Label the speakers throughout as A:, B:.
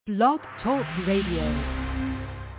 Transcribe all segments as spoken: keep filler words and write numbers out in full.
A: Blog Talk Radio.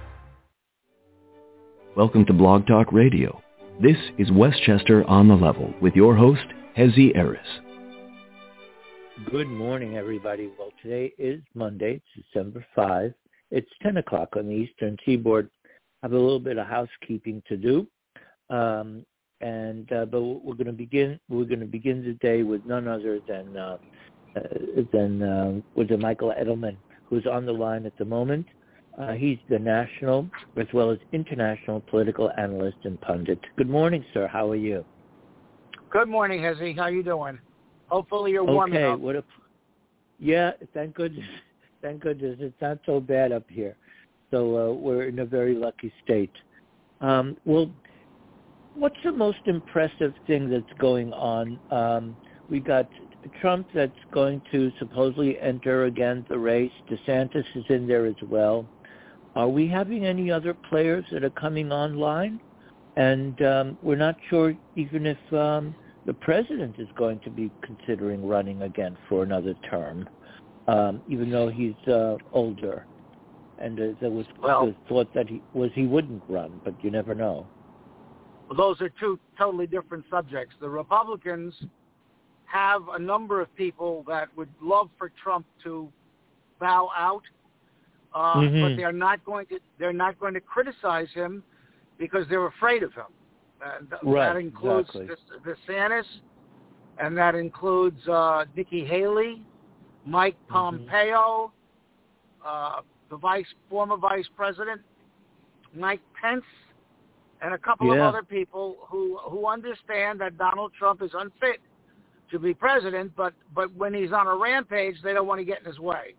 B: Welcome to Blog Talk Radio. This is Westchester on the Level with your host, Hezi Eris.
C: Good morning, everybody. Well, today is Monday. It's December fifth. It's ten o'clock on the Eastern Seaboard. I have a little bit of housekeeping to do, um, and uh, but we're going to begin. We're going to begin the day with none other than uh, uh, than uh, with the Michael Edelman, who's on the line at the moment. Uh, he's the national as well as international political analyst and pundit. Good morning, sir. How are you?
D: Good morning, Hezi. How you doing? Hopefully you're warming
C: okay,
D: up.
C: What a, yeah, thank goodness. Thank goodness. It's not so bad up here. So uh, we're in a very lucky state. Um, well, what's the most impressive thing that's going on? Um, we got Trump that's going to supposedly enter again the race. DeSantis is in there as well. Are we having any other players that are coming online? And um, we're not sure even if um, the president is going to be considering running again for another term, um, even though he's uh, older. And uh, there was
D: well,
C: the thought that he was he wouldn't run, but you never know.
D: Well, those are two totally different subjects. The Republicans have a number of people that would love for Trump to bow out, uh,
C: mm-hmm.
D: but they're not going to. They're not going to criticize him because they're afraid of him. And
C: right,
D: that includes
C: exactly.
D: DeSantis, and that includes uh, Nikki Haley, Mike Pompeo, mm-hmm. uh, the vice former vice president, Mike Pence, and a couple
C: yeah.
D: of other people who who understand that Donald Trump is unfit to be president, but, but when he's on a rampage, they don't want to get in his way.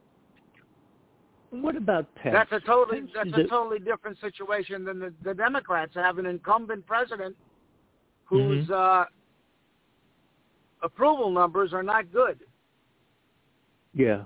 C: What about Pence?
D: That's a totally
C: Pence
D: that's
C: is
D: a
C: it...
D: totally different situation than the, the Democrats have an incumbent president whose
C: mm-hmm.
D: uh, approval numbers are not good.
C: Yeah.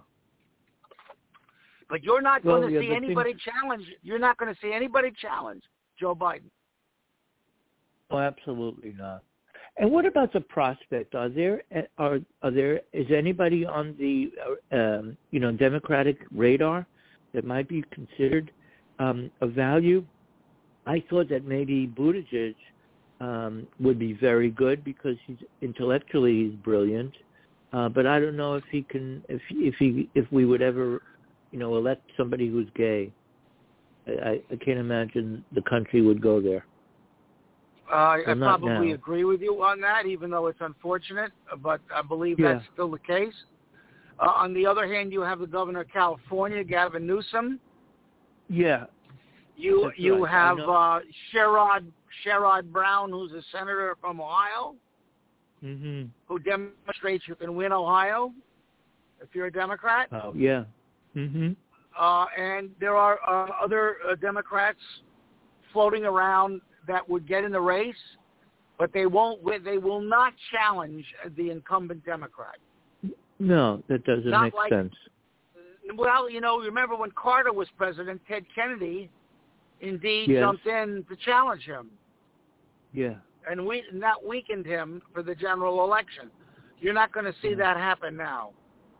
D: But you're not
C: well,
D: going to
C: yeah,
D: see anybody
C: things...
D: challenge. You're not going to see anybody challenge Joe Biden.
C: Oh, absolutely not. And what about the prospect? Are there are are there is anybody on the uh, um, you know Democratic radar that might be considered um, of value? I thought that maybe Buttigieg um, would be very good because he's intellectually he's brilliant, uh, but I don't know if he can if if he if we would ever you know elect somebody who's gay. I, I can't imagine the country would go there.
D: Uh,
C: well,
D: I probably
C: now.
D: agree with you on that, even though it's unfortunate, but I believe
C: yeah.
D: that's still the case. Uh, on the other hand, you have the governor of California, Gavin Newsom.
C: Yeah.
D: You
C: that's
D: you
C: right.
D: have uh, Sherrod Sherrod Brown, who's a senator from Ohio,
C: mm-hmm.
D: who demonstrates you can win Ohio if you're a Democrat.
C: Oh, yeah. Mm-hmm.
D: Uh, and there are uh, other uh, Democrats floating around that would get in the race, but they won't. They will not challenge the incumbent Democrat.
C: No, that doesn't
D: not
C: make
D: like,
C: sense.
D: Well, you know, remember when Carter was president, Ted Kennedy indeed
C: yes.
D: jumped in to challenge him.
C: Yeah.
D: And we and that weakened him for the general election. You're not going to see
C: yeah.
D: that happen now.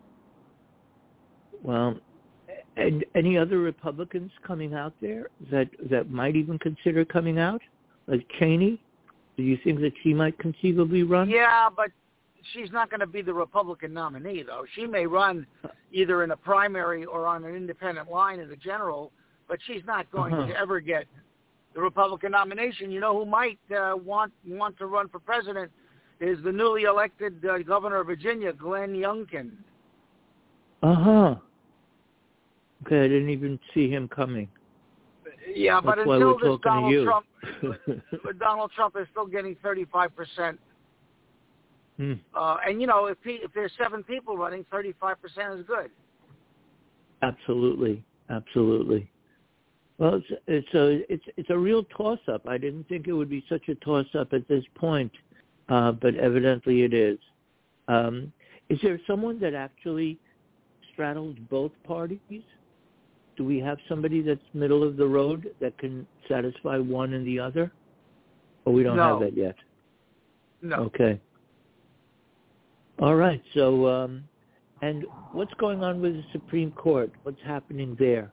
C: Well, and any other Republicans coming out there that that might even consider coming out? Like Cheney? Do you think that she might conceivably run?
D: Yeah, but she's not going to be the Republican nominee, though. She may run either in a primary or on an independent line in the general, but she's not going
C: uh-huh.
D: to ever get the Republican nomination. You know who might uh, want want to run for president is the newly elected uh, governor of Virginia, Glenn Youngkin.
C: Uh-huh. Okay, I didn't even see him coming.
D: Yeah,
C: That's
D: but
C: why
D: until
C: we're
D: this
C: talking to
D: Donald
C: you.
D: Trump, Donald Trump is still getting thirty-five percent.
C: Hmm.
D: Uh, and you know, if he, if there's seven people running, thirty-five percent is good.
C: Absolutely, absolutely. Well, it's it's a it's it's a real toss-up. I didn't think it would be such a toss-up at this point, uh, but evidently it is. Um, is there someone that actually straddles both parties? Do we have somebody that's middle of the road that can satisfy one and the other? Or we don't
D: no.
C: have that yet?
D: No.
C: Okay. All right. So um, And what's going on with the Supreme Court? What's happening there?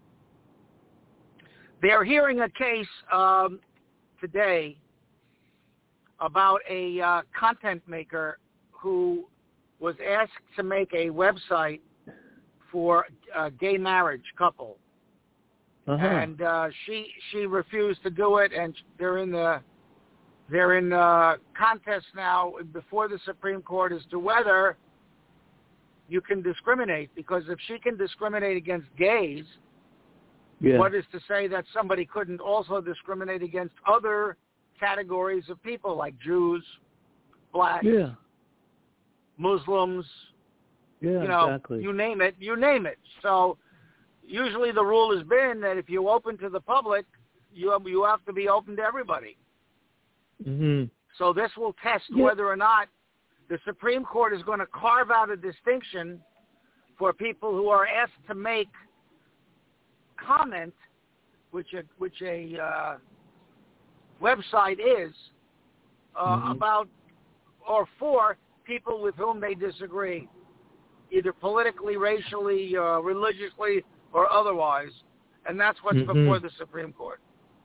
D: They're hearing a case um, today about a uh, content maker who was asked to make a website for a gay marriage couple. Uh-huh. And uh, she she refused to do it, and they're in the they're in uh, contest now before the Supreme Court as to whether you can discriminate. Because if she can discriminate against gays, yeah. what is to say that somebody couldn't also discriminate against other categories of people like Jews, blacks,
C: yeah.
D: Muslims,
C: yeah,
D: you know,
C: exactly.
D: you name it, you name it. So usually the rule has been that if you open to the public, you have, you have to be open to everybody.
C: Mm-hmm.
D: So this will test
C: yeah.
D: whether or not the Supreme Court is going to carve out a distinction for people who are asked to make comment, which a, which a uh, website is, uh, mm-hmm. about or for people with whom they disagree, either politically, racially, uh, religiously, or otherwise. And that's what's mm-hmm. before the Supreme Court.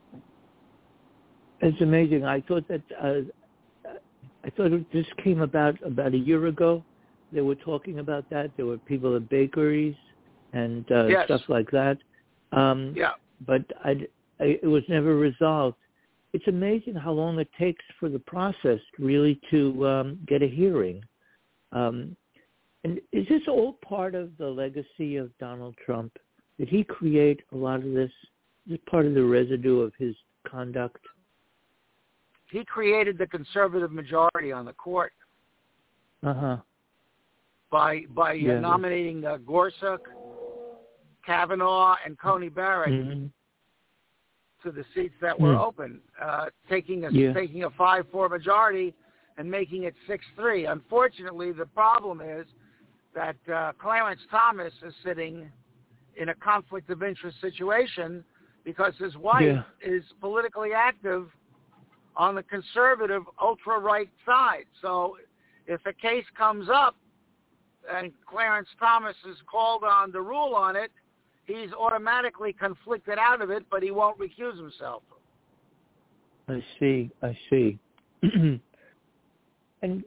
C: It's amazing. I thought that uh, I thought this came about about a year ago. They were talking about that. There were people at bakeries and uh,
D: yes.
C: stuff like that. Um,
D: yeah.
C: But I, I, it was never resolved. It's amazing how long it takes for the process really to um, get a hearing. Um, and is this all part of the legacy of Donald Trump? Did he create a lot of this? Is it part of the residue of his conduct?
D: He created the conservative majority on the court
C: uh-huh.
D: by by
C: yeah.
D: uh, nominating uh, Gorsuch, Kavanaugh, and Coney Barrett
C: mm-hmm.
D: to the seats that were
C: mm.
D: open, uh, taking a
C: yeah.
D: taking a five four majority and making it six three. Unfortunately, the problem is that uh, Clarence Thomas is sitting in a conflict of interest situation because his wife
C: yeah.
D: is politically active on the conservative ultra-right side. So if a case comes up and Clarence Thomas is called on to rule on it, he's automatically conflicted out of it, but he won't recuse himself.
C: I see. I see. And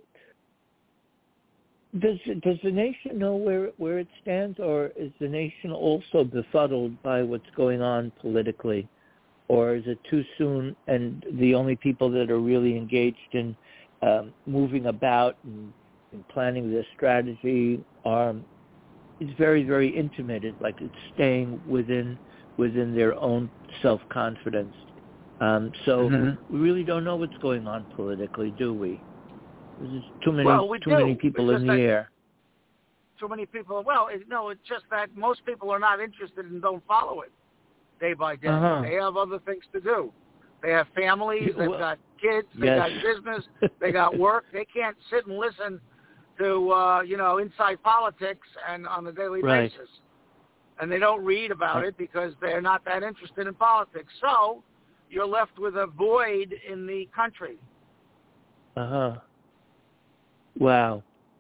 C: does does the nation know where where it stands, or is the nation also befuddled by what's going on politically, or is it too soon? And the only people that are really engaged in um, moving about and, and planning their strategy are it's very very intimate. It's like it's staying within within their own self confidence. Um, so
D: mm-hmm.
C: we really don't know what's going on politically, do we? There's too many,
D: well, we
C: too
D: do.
C: many people
D: it's
C: in the air.
D: Too many people. Well, it, no, it's just that most people are not interested and don't follow it day by day.
C: Uh-huh.
D: They have other things to do. They have families. They've
C: well,
D: got kids. They
C: yes.
D: got business. They got work. They can't sit and listen to uh, you know inside politics and on a daily
C: right.
D: basis. And they don't read about
C: right.
D: it because they're not that interested in politics. So you're left with a void in the country.
C: Uh huh. Wow.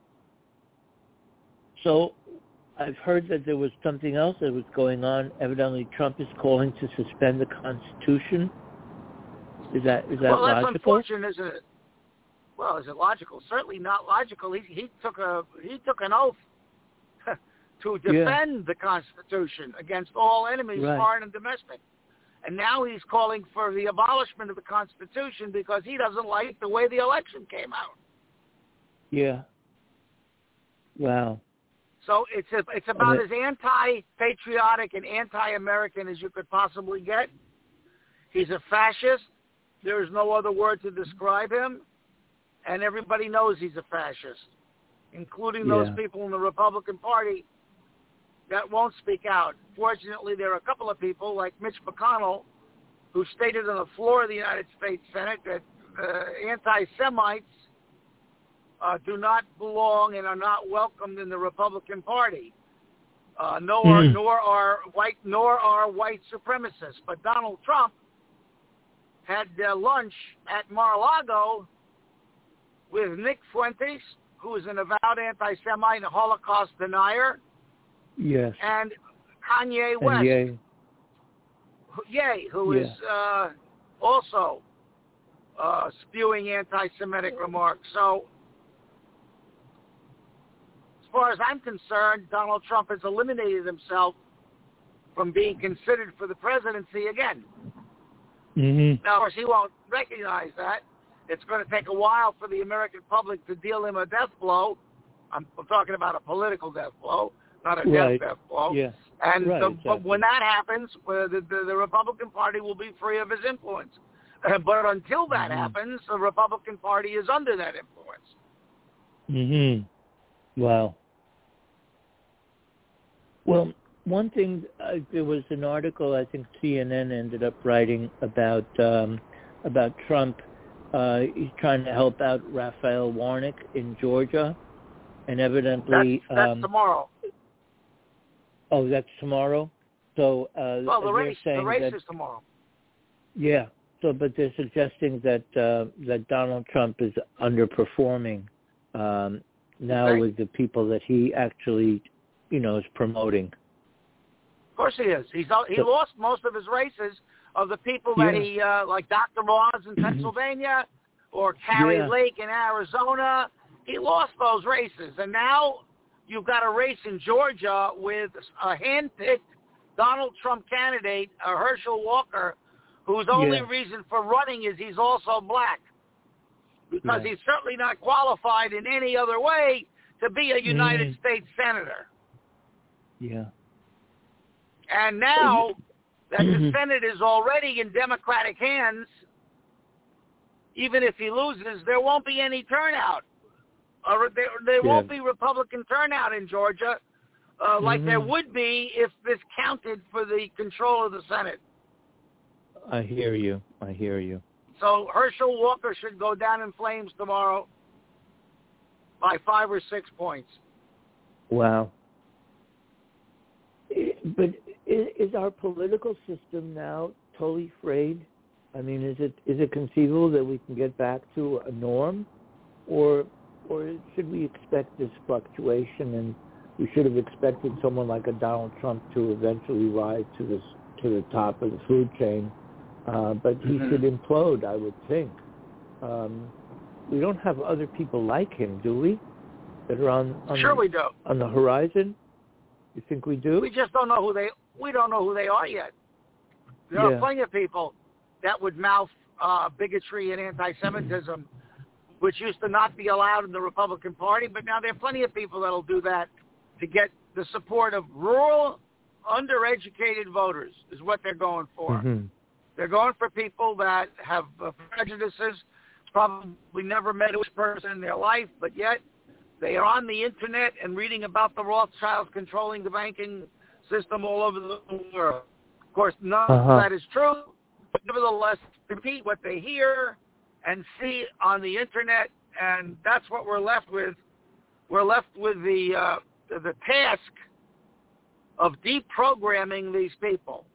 C: So I've heard that there was something else that was going on. Evidently, Trump is calling to suspend the Constitution. Is that is that
D: well, that's
C: logical?
D: unfortunate, isn't it? Well, is it logical? Certainly not logical. He he took a he took an oath to defend
C: yeah.
D: the Constitution against all enemies,
C: right.
D: foreign and domestic. And now he's calling for the abolishment of the Constitution because he doesn't like the way the election came out.
C: Yeah. Wow.
D: So it's a, it's about
C: it,
D: as anti-patriotic and anti-American as you could possibly get. He's a fascist. There is no other word to describe him. And everybody knows he's a fascist, including those
C: yeah.
D: people in the Republican Party that won't speak out. Fortunately, there are a couple of people like Mitch McConnell who stated on the floor of the United States Senate that uh, anti-Semites uh, do not belong and are not welcomed in the Republican Party. Uh, nor,
C: mm.
D: nor are white, nor are white supremacists. But Donald Trump had uh, lunch at Mar-a-Lago with Nick Fuentes, who is an avowed anti-Semite and a Holocaust denier.
C: Yes.
D: And Kanye
C: And
D: West.
C: Ye.
D: Ye, who
C: Yeah.
D: is uh, also uh, spewing anti-Semitic remarks. So, as far as I'm concerned, Donald Trump has eliminated himself from being considered for the presidency again.
C: Mm-hmm.
D: Now, of course, he won't recognize that. It's going to take a while for the American public to deal him a death blow. I'm, I'm talking about a political death blow, not a
C: Right.
D: death death blow.
C: Yeah.
D: And
C: Right,
D: the,
C: exactly.
D: but when that happens, uh, the, the, the Republican Party will be free of his influence. Uh, but until that
C: Mm-hmm.
D: happens, the Republican Party is under that influence.
C: Mm-hmm. Wow. Well, one thing, uh, there was an article I think C N N ended up writing about um, about Trump. Uh, he's trying to help out Raphael Warnock in Georgia, and evidently,
D: That's, that's
C: um,
D: tomorrow.
C: oh, that's tomorrow. So uh,
D: Well, the
C: they're
D: race,
C: saying
D: the race
C: that,
D: is tomorrow.
C: yeah. So, but they're suggesting that uh, that Donald Trump is underperforming um, now
D: Okay.
C: with the people that he actually, you know, is promoting.
D: Of course he is. He's he
C: So-
D: lost most of his races of the people that
C: Yeah.
D: he uh, like Doctor Ross in Pennsylvania or Carrie
C: Yeah.
D: Lake in Arizona. He lost those races, and now you've got a race in Georgia with a hand-picked Donald Trump candidate, uh, Herschel Walker, whose only
C: Yeah.
D: reason for running is he's also black, because
C: Yeah.
D: he's certainly not qualified in any other way to be a United
C: Mhm.
D: States senator.
C: Yeah.
D: And now that the Senate is already in Democratic hands, even if he loses, there won't be any turnout. Or there, there
C: Yeah.
D: won't be Republican turnout in Georgia uh, like there
C: Mhm.
D: would be if this counted for the control of the Senate.
C: I hear you. I hear you.
D: So Herschel Walker should go down in flames tomorrow by five or six points.
C: Wow. I- But i- is our political system now totally frayed? I mean, is it is it conceivable that we can get back to a norm, or or should we expect this fluctuation, and we should have expected someone like a Donald Trump to eventually rise to this to the top of the food chain, uh, but he
D: Mhm.
C: should implode, I would think. Um, we don't have other people like him, do we? That are on on,
D: Sure
C: the,
D: we do.
C: on the horizon. You think we do?
D: We just don't know who they. We don't know who they are yet. There
C: Yeah.
D: are plenty of people that would mouth uh, bigotry and anti-Semitism, which used to not be allowed in the Republican Party, but now there are plenty of people that'll do that to get the support of rural, undereducated voters. Is what they're going for.
C: Mm-hmm.
D: They're going for people that have uh, prejudices, probably never met a Jewish person in their life, but yet they are on the internet and reading about the Rothschilds controlling the banking system all over the world. Of course, none
C: Uh-huh.
D: of that is true, but nevertheless, repeat what they hear and see on the internet, and that's what we're left with. We're left with the uh, the task of deprogramming these people.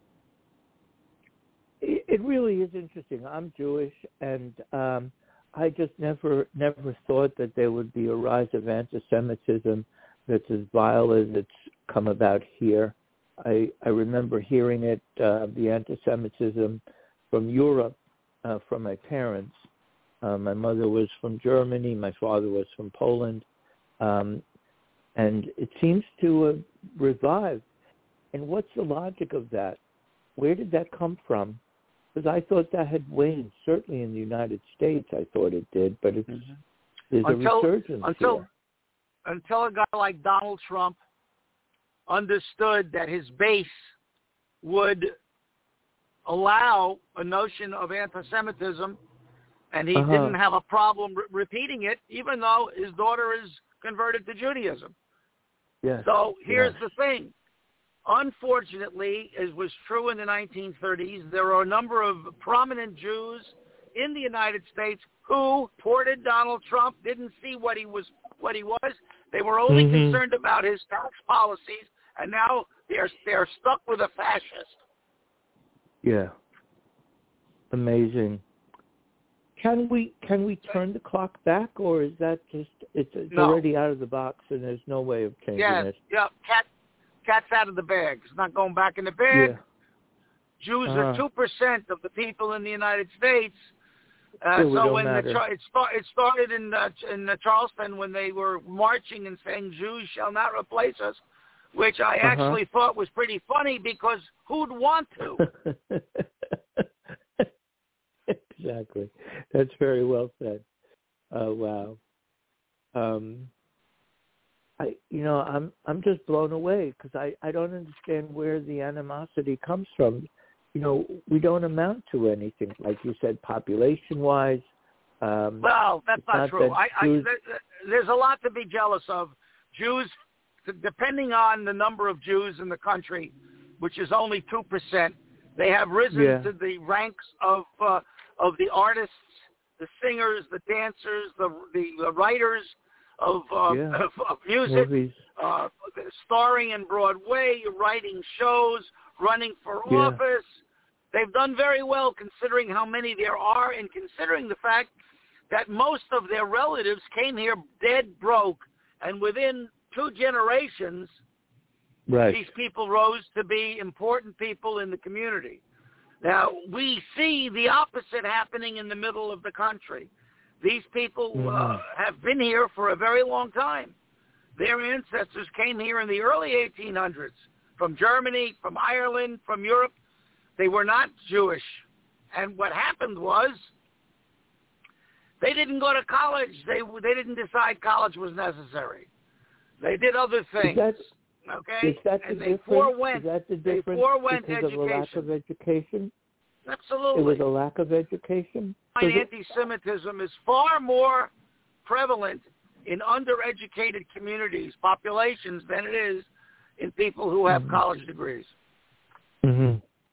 C: It, it really is interesting. I'm Jewish, and um, I just never never thought that there would be a rise of anti-Semitism that's as vile as it's come about here. I, I remember hearing it, uh, the anti-Semitism from Europe, uh, from my parents. Uh, my mother was from Germany. My father was from Poland. Um, and it seems to have revived. And what's the logic of that? Where did that come from? Because I thought that had waned. Certainly in the United States, I thought it did. But it's,
D: Mm-hmm.
C: there's
D: Until-
C: a resurgence
D: until
C: here.
D: until a guy like Donald Trump understood that his base would allow a notion of anti-Semitism, and he
C: Uh-huh.
D: didn't have a problem re- repeating it, even though his daughter is converted to Judaism.
C: Yes.
D: So here's
C: yes.
D: the thing. Unfortunately, as was true in the nineteen thirties, there are a number of prominent Jews in the United States who supported Donald Trump, didn't see what he was what he was. They were only
C: Mhm.
D: concerned about his tax policies, and now they're they're stuck with a fascist.
C: Yeah. Amazing. Can we can we turn the clock back, or is that just it's, it's
D: no.
C: already out of the box and there's no way of changing
D: yeah,
C: it?
D: Yeah, cat, cat's out of the bag. It's not going back in the bag.
C: Yeah.
D: Jews
C: uh-huh.
D: are two percent of the people in the United States. Uh,
C: so
D: so when the,
C: matter.
D: it, start, it started in uh, in uh, Charleston when they were marching and saying Jews shall not replace us, which I
C: uh-huh.
D: actually thought was pretty funny because who'd want to?
C: Exactly. That's very well said. Oh, wow. Um, I, you know, I'm I'm just blown away because I, I don't understand where the animosity comes from. You know, we don't amount to anything, like you said, population-wise. Um,
D: well, that's not,
C: not
D: true.
C: that
D: I, I,
C: Jews...
D: there, there's a lot to be jealous of. Jews, depending on the number of Jews in the country, which is only two percent, they have risen
C: yeah.
D: to the ranks of uh, of the artists, the singers, the dancers, the the, the writers of, uh,
C: yeah.
D: of, of music, uh, starring in Broadway, writing shows, running for
C: yeah.
D: office. They've done very well considering how many there are and considering the fact that most of their relatives came here dead broke, and within two generations,
C: right.
D: these people rose to be important people in the community. Now, we see the opposite happening in the middle of the country. These people
C: mm-hmm.
D: uh, have been here for a very long time. Their ancestors came here in the early eighteen hundreds from Germany, from Ireland, from Europe. They were not Jewish. And what happened was they didn't go to college. They they didn't decide college was necessary. They did other things.
C: Is that,
D: okay?
C: Is that the
D: and they
C: difference?
D: forewent,
C: Is that the
D: they
C: difference
D: forewent
C: because
D: education.
C: of a lack of education?
D: Absolutely.
C: It was a lack of education?
D: Anti-Semitism is far more prevalent in undereducated communities, populations, than it is in people who have mm-hmm. college degrees.
C: Mm-hmm.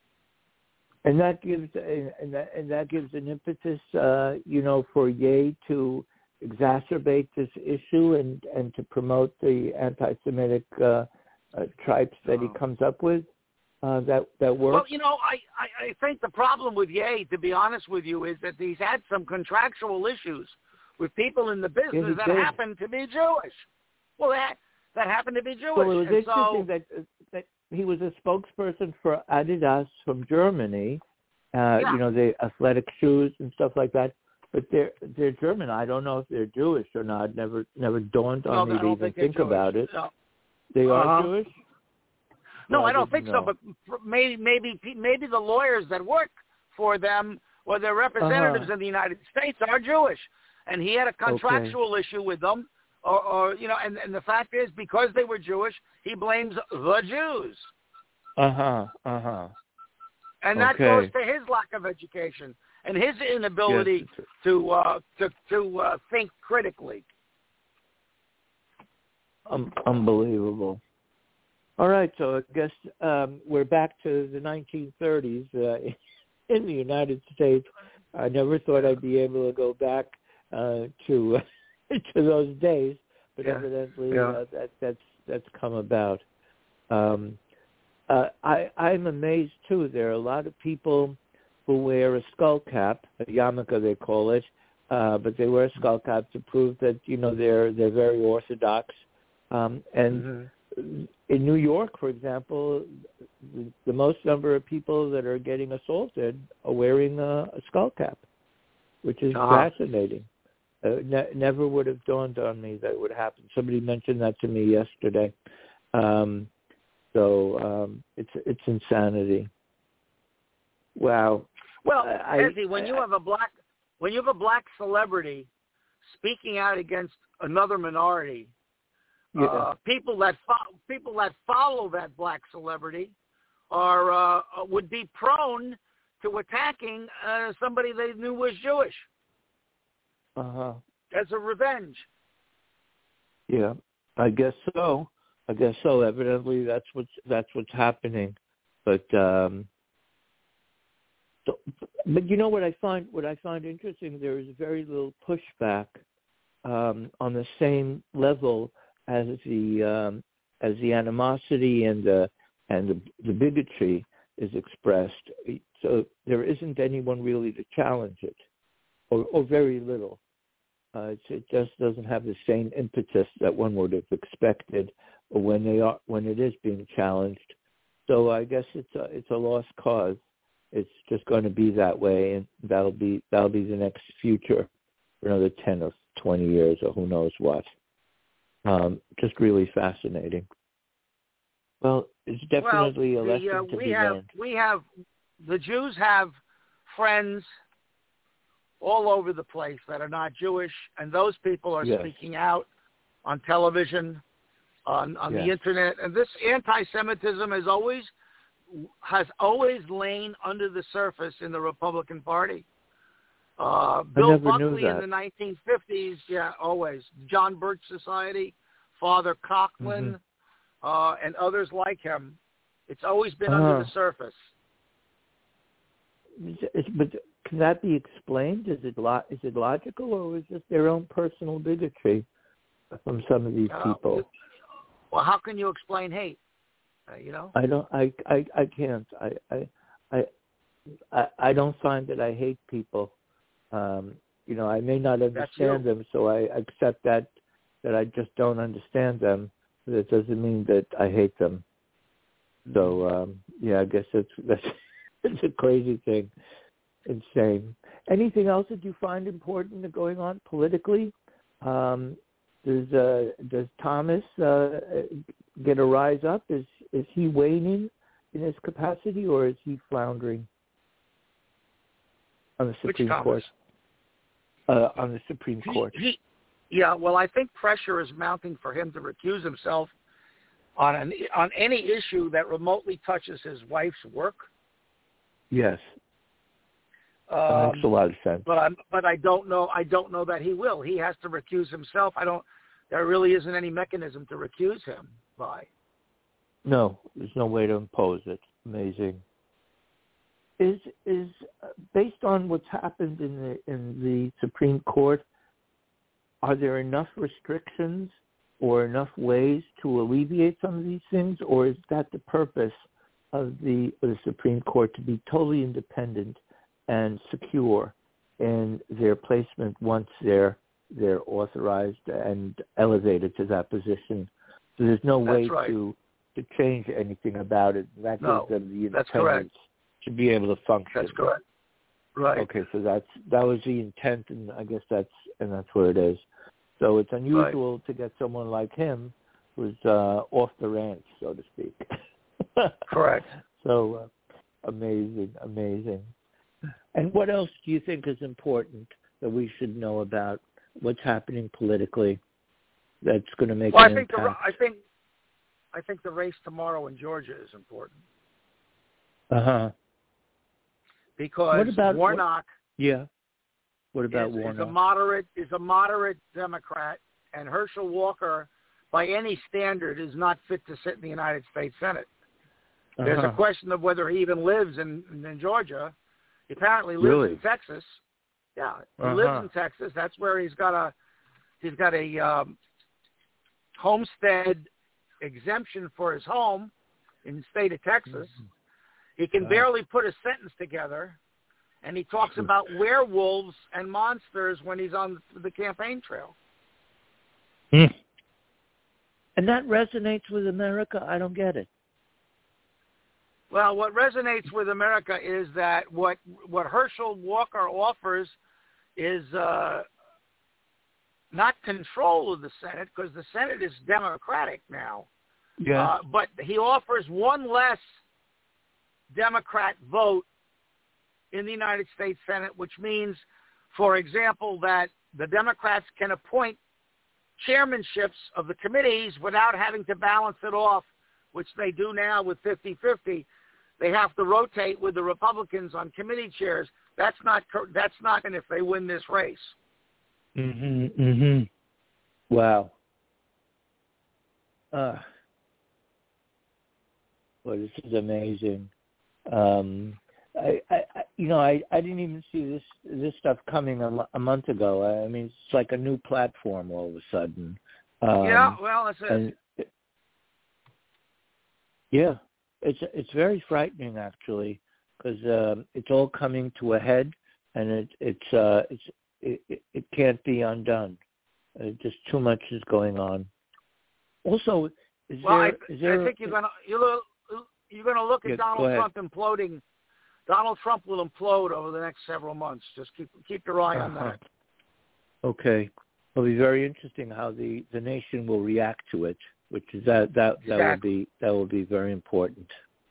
C: And that gives and that, and that gives an impetus, uh, you know, for Ye to exacerbate this issue and, and to promote the anti-Semitic uh, uh, tribes that he comes up with. Uh, that that works.
D: Well, you know, I, I, I think the problem with Ye, to be honest with you, is that he's had some contractual issues with people in the business
C: yeah,
D: that
C: did.
D: happen to be Jewish. Well, that that happened to be Jewish.
C: Well, it was
D: and
C: interesting
D: so,
C: that, that he was a spokesperson for Adidas from Germany. Uh,
D: yeah.
C: You know, the athletic shoes and stuff like that. But they're they're German. I don't know if they're Jewish or not. Never never dawned on
D: no,
C: me to even
D: think,
C: think about it.
D: No.
C: They
D: uh-huh.
C: are Jewish.
D: No,
C: well,
D: I don't
C: I
D: think
C: know.
D: so. But maybe, maybe, maybe the lawyers that work for them or their representatives
C: uh-huh.
D: in the United States are Jewish, and he had a contractual
C: okay.
D: issue with them, or, or you know, and, and the fact is, because they were Jewish, he blames the Jews.
C: Uh huh. Uh huh.
D: And that
C: okay.
D: goes to his lack of education and his inability
C: yes.
D: to uh, to to uh, think critically.
C: Um, unbelievable. All right, so I guess um, we're back to the nineteen thirties uh, in the United States. I never thought I'd be able to go back uh, to to those days, but
D: yeah.
C: evidently
D: yeah.
C: Uh, that that's that's come about. Um, uh, I, I'm amazed too. There are a lot of people who wear a skull cap, a yarmulke they call it, uh, but they wear a skull cap to prove that you know they're they're very orthodox. Um, and mm-hmm. in New York, for example, the, the most number of people that are getting assaulted are wearing a, a skull cap, which is uh-huh. fascinating. Uh, ne- never would have dawned on me that would happen. Somebody mentioned that to me yesterday. Um, so um, it's it's insanity. Wow.
D: Well,
C: I,
D: Ezzy, when
C: I,
D: you have a black when you have a black celebrity speaking out against another minority.
C: Yeah.
D: Uh, people that fo- people that follow that black celebrity are uh, would be prone to attacking uh, somebody they knew was Jewish
C: uh-huh.
D: as a revenge.
C: Yeah, I guess so. I guess so. Evidently, that's what's that's what's happening. But um, so, but you know what I find what I find interesting? There is very little pushback um, on the same level as the um, as the animosity and the and the, the bigotry is expressed. So there isn't anyone really to challenge it. or, or very little. Uh, it, it just doesn't have the same impetus that one would have expected when they are when it is being challenged. So I guess it's a, it's a lost cause. It's just going to be that way, and that'll be that'll be the next future for another ten or twenty years, or who knows what. Um, just really fascinating. Well, it's definitely
D: well,
C: a
D: the,
C: lesson
D: uh,
C: to
D: we
C: be
D: have,
C: learned.
D: We have the Jews have friends all over the place that are not Jewish, and those people are
C: yes.
D: speaking out on television, on on
C: yes.
D: the internet, and this anti-Semitism has always has always lain under the surface in the Republican Party. Uh, Bill Buckley in the nineteen fifties, yeah, always. John Birch Society, Father Coughlin, mm-hmm. uh, and others like him. It's always been uh, under the surface.
C: But can that be explained? Is it lo- is it logical, or is it their own personal bigotry from some of these
D: uh,
C: people?
D: Well, how can you explain hate? Uh, you know,
C: I don't. I, I, I can't. I, I, I, I don't find that I hate people. Um, you know, I may not understand them, so I accept that that I just don't understand them. But it doesn't mean that I hate them. So um, yeah, I guess it's that's it's a crazy thing, insane. Anything else that you find important going on politically? Um, does uh, does Thomas uh, get a rise up? Is is he waning in his capacity, or is he floundering on the Supreme Court? Uh, on the Supreme Court.
D: He, he, yeah, well, I think pressure is mounting for him to recuse himself on an on any issue that remotely touches his wife's work.
C: Yes,
D: um,
C: that makes a lot of sense.
D: But I'm, but I don't know. I don't know that he will. He has to recuse himself. I don't. There really isn't any mechanism to recuse him by.
C: No, there's no way to impose it. Amazing. Is is uh, based on what's happened in the in the Supreme Court, are there enough restrictions or enough ways to alleviate some of these things, or is that the purpose of the of the Supreme Court, to be totally independent and secure in their placement once they're they're authorized and elevated to that position? So there's no
D: That's
C: way
D: right.
C: to to change anything about it. That
D: no,
C: gives them the
D: that's correct.
C: independence to be able to function.
D: That's correct. Right.
C: Okay, so that's that was the intent, and I guess that's and that's where it is. So it's unusual right. to get someone like him who's uh, off the ranch, so to speak.
D: Correct.
C: So uh, amazing, amazing. And what else do you think is important that we should know about what's happening politically that's going to make
D: well,
C: an
D: I think
C: impact?
D: The, I think I think the race tomorrow in Georgia is important.
C: Uh huh.
D: Because
C: what about,
D: Warnock,
C: what, yeah. What about
D: is,
C: Warnock?
D: is a moderate is a moderate Democrat, and Herschel Walker, by any standard, is not fit to sit in the United States Senate. Uh-huh. There's a question of whether he even lives in, in Georgia. He apparently lives
C: really?
D: in Texas. Yeah, he
C: uh-huh.
D: lives in Texas. That's where he's got a he's got a um, homestead exemption for his home in the state of Texas. Mm-hmm. He can wow. barely put a sentence together, and he talks about werewolves and monsters when he's on the campaign trail.
C: Hmm. And that resonates with America? I don't get it.
D: Well, what resonates with America is that what what Herschel Walker offers is uh, not control of the Senate, because the Senate is Democratic now.
C: Yeah.
D: Uh, but he offers one less Democrat vote in the United States Senate, which means, for example, that the Democrats can appoint chairmanships of the committees without having to balance it off, which they do now with fifty-fifty. They have to rotate with the Republicans on committee chairs. That's not that's not and if they win this race.
C: Mhm. Mhm. Wow. Uh, well, this is amazing. Um, I, I, you know, I, I didn't even see this this stuff coming a, a month ago. I mean, it's like a new platform all of a sudden. Um,
D: yeah, well, that's it.
C: it. Yeah, it's it's very frightening actually, because um, it's all coming to a head, and it it's uh, it's it, it can't be undone. Uh, just too much is going on. Also, is
D: well,
C: there?
D: I,
C: Is there
D: I think you're gonna you're, you're gonna look at
C: yeah,
D: Donald Trump imploding. Donald Trump will implode over the next several months. Just keep keep your eye on
C: uh-huh.
D: that.
C: Okay, it'll be very interesting how the, the nation will react to it. Which is that that that
D: exactly.
C: will be that will be very important.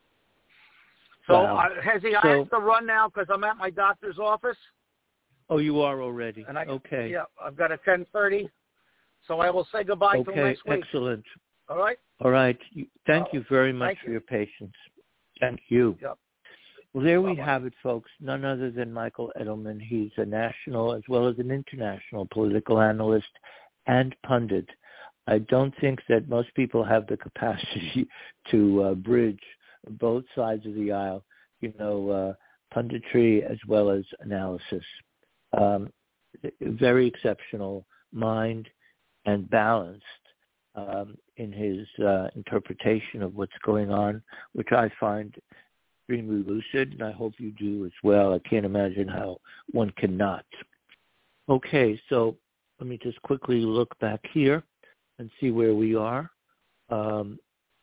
D: So
C: Wow.
D: uh, has he? I
C: So,
D: have to run now because I'm at my doctor's office.
C: Oh, you are already.
D: And I,
C: okay.
D: Yeah, I've got a ten thirty. So I will say goodbye
C: okay,
D: till next week.
C: excellent.
D: All right?
C: All right. You, thank
D: Oh,
C: you very much
D: thank
C: for
D: you.
C: your patience. Thank you.
D: Yep.
C: Well, there we
D: Bye-bye.
C: have it, folks. None other than Michael Edelman. He's a national as well as an international political analyst and pundit. I don't think that most people have the capacity to uh, bridge both sides of the aisle, you know, uh, punditry as well as analysis. Um, very exceptional mind and balanced um, in his uh, interpretation of what's going on, which I find extremely lucid, and I hope you do as well. I can't imagine how one cannot. Okay, so let me just quickly look back here and see where we are. Um,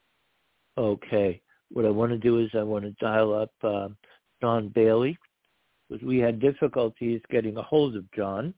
C: okay, what I want to do is I want to dial up uh, John Bailey, because we had difficulties getting a hold of John.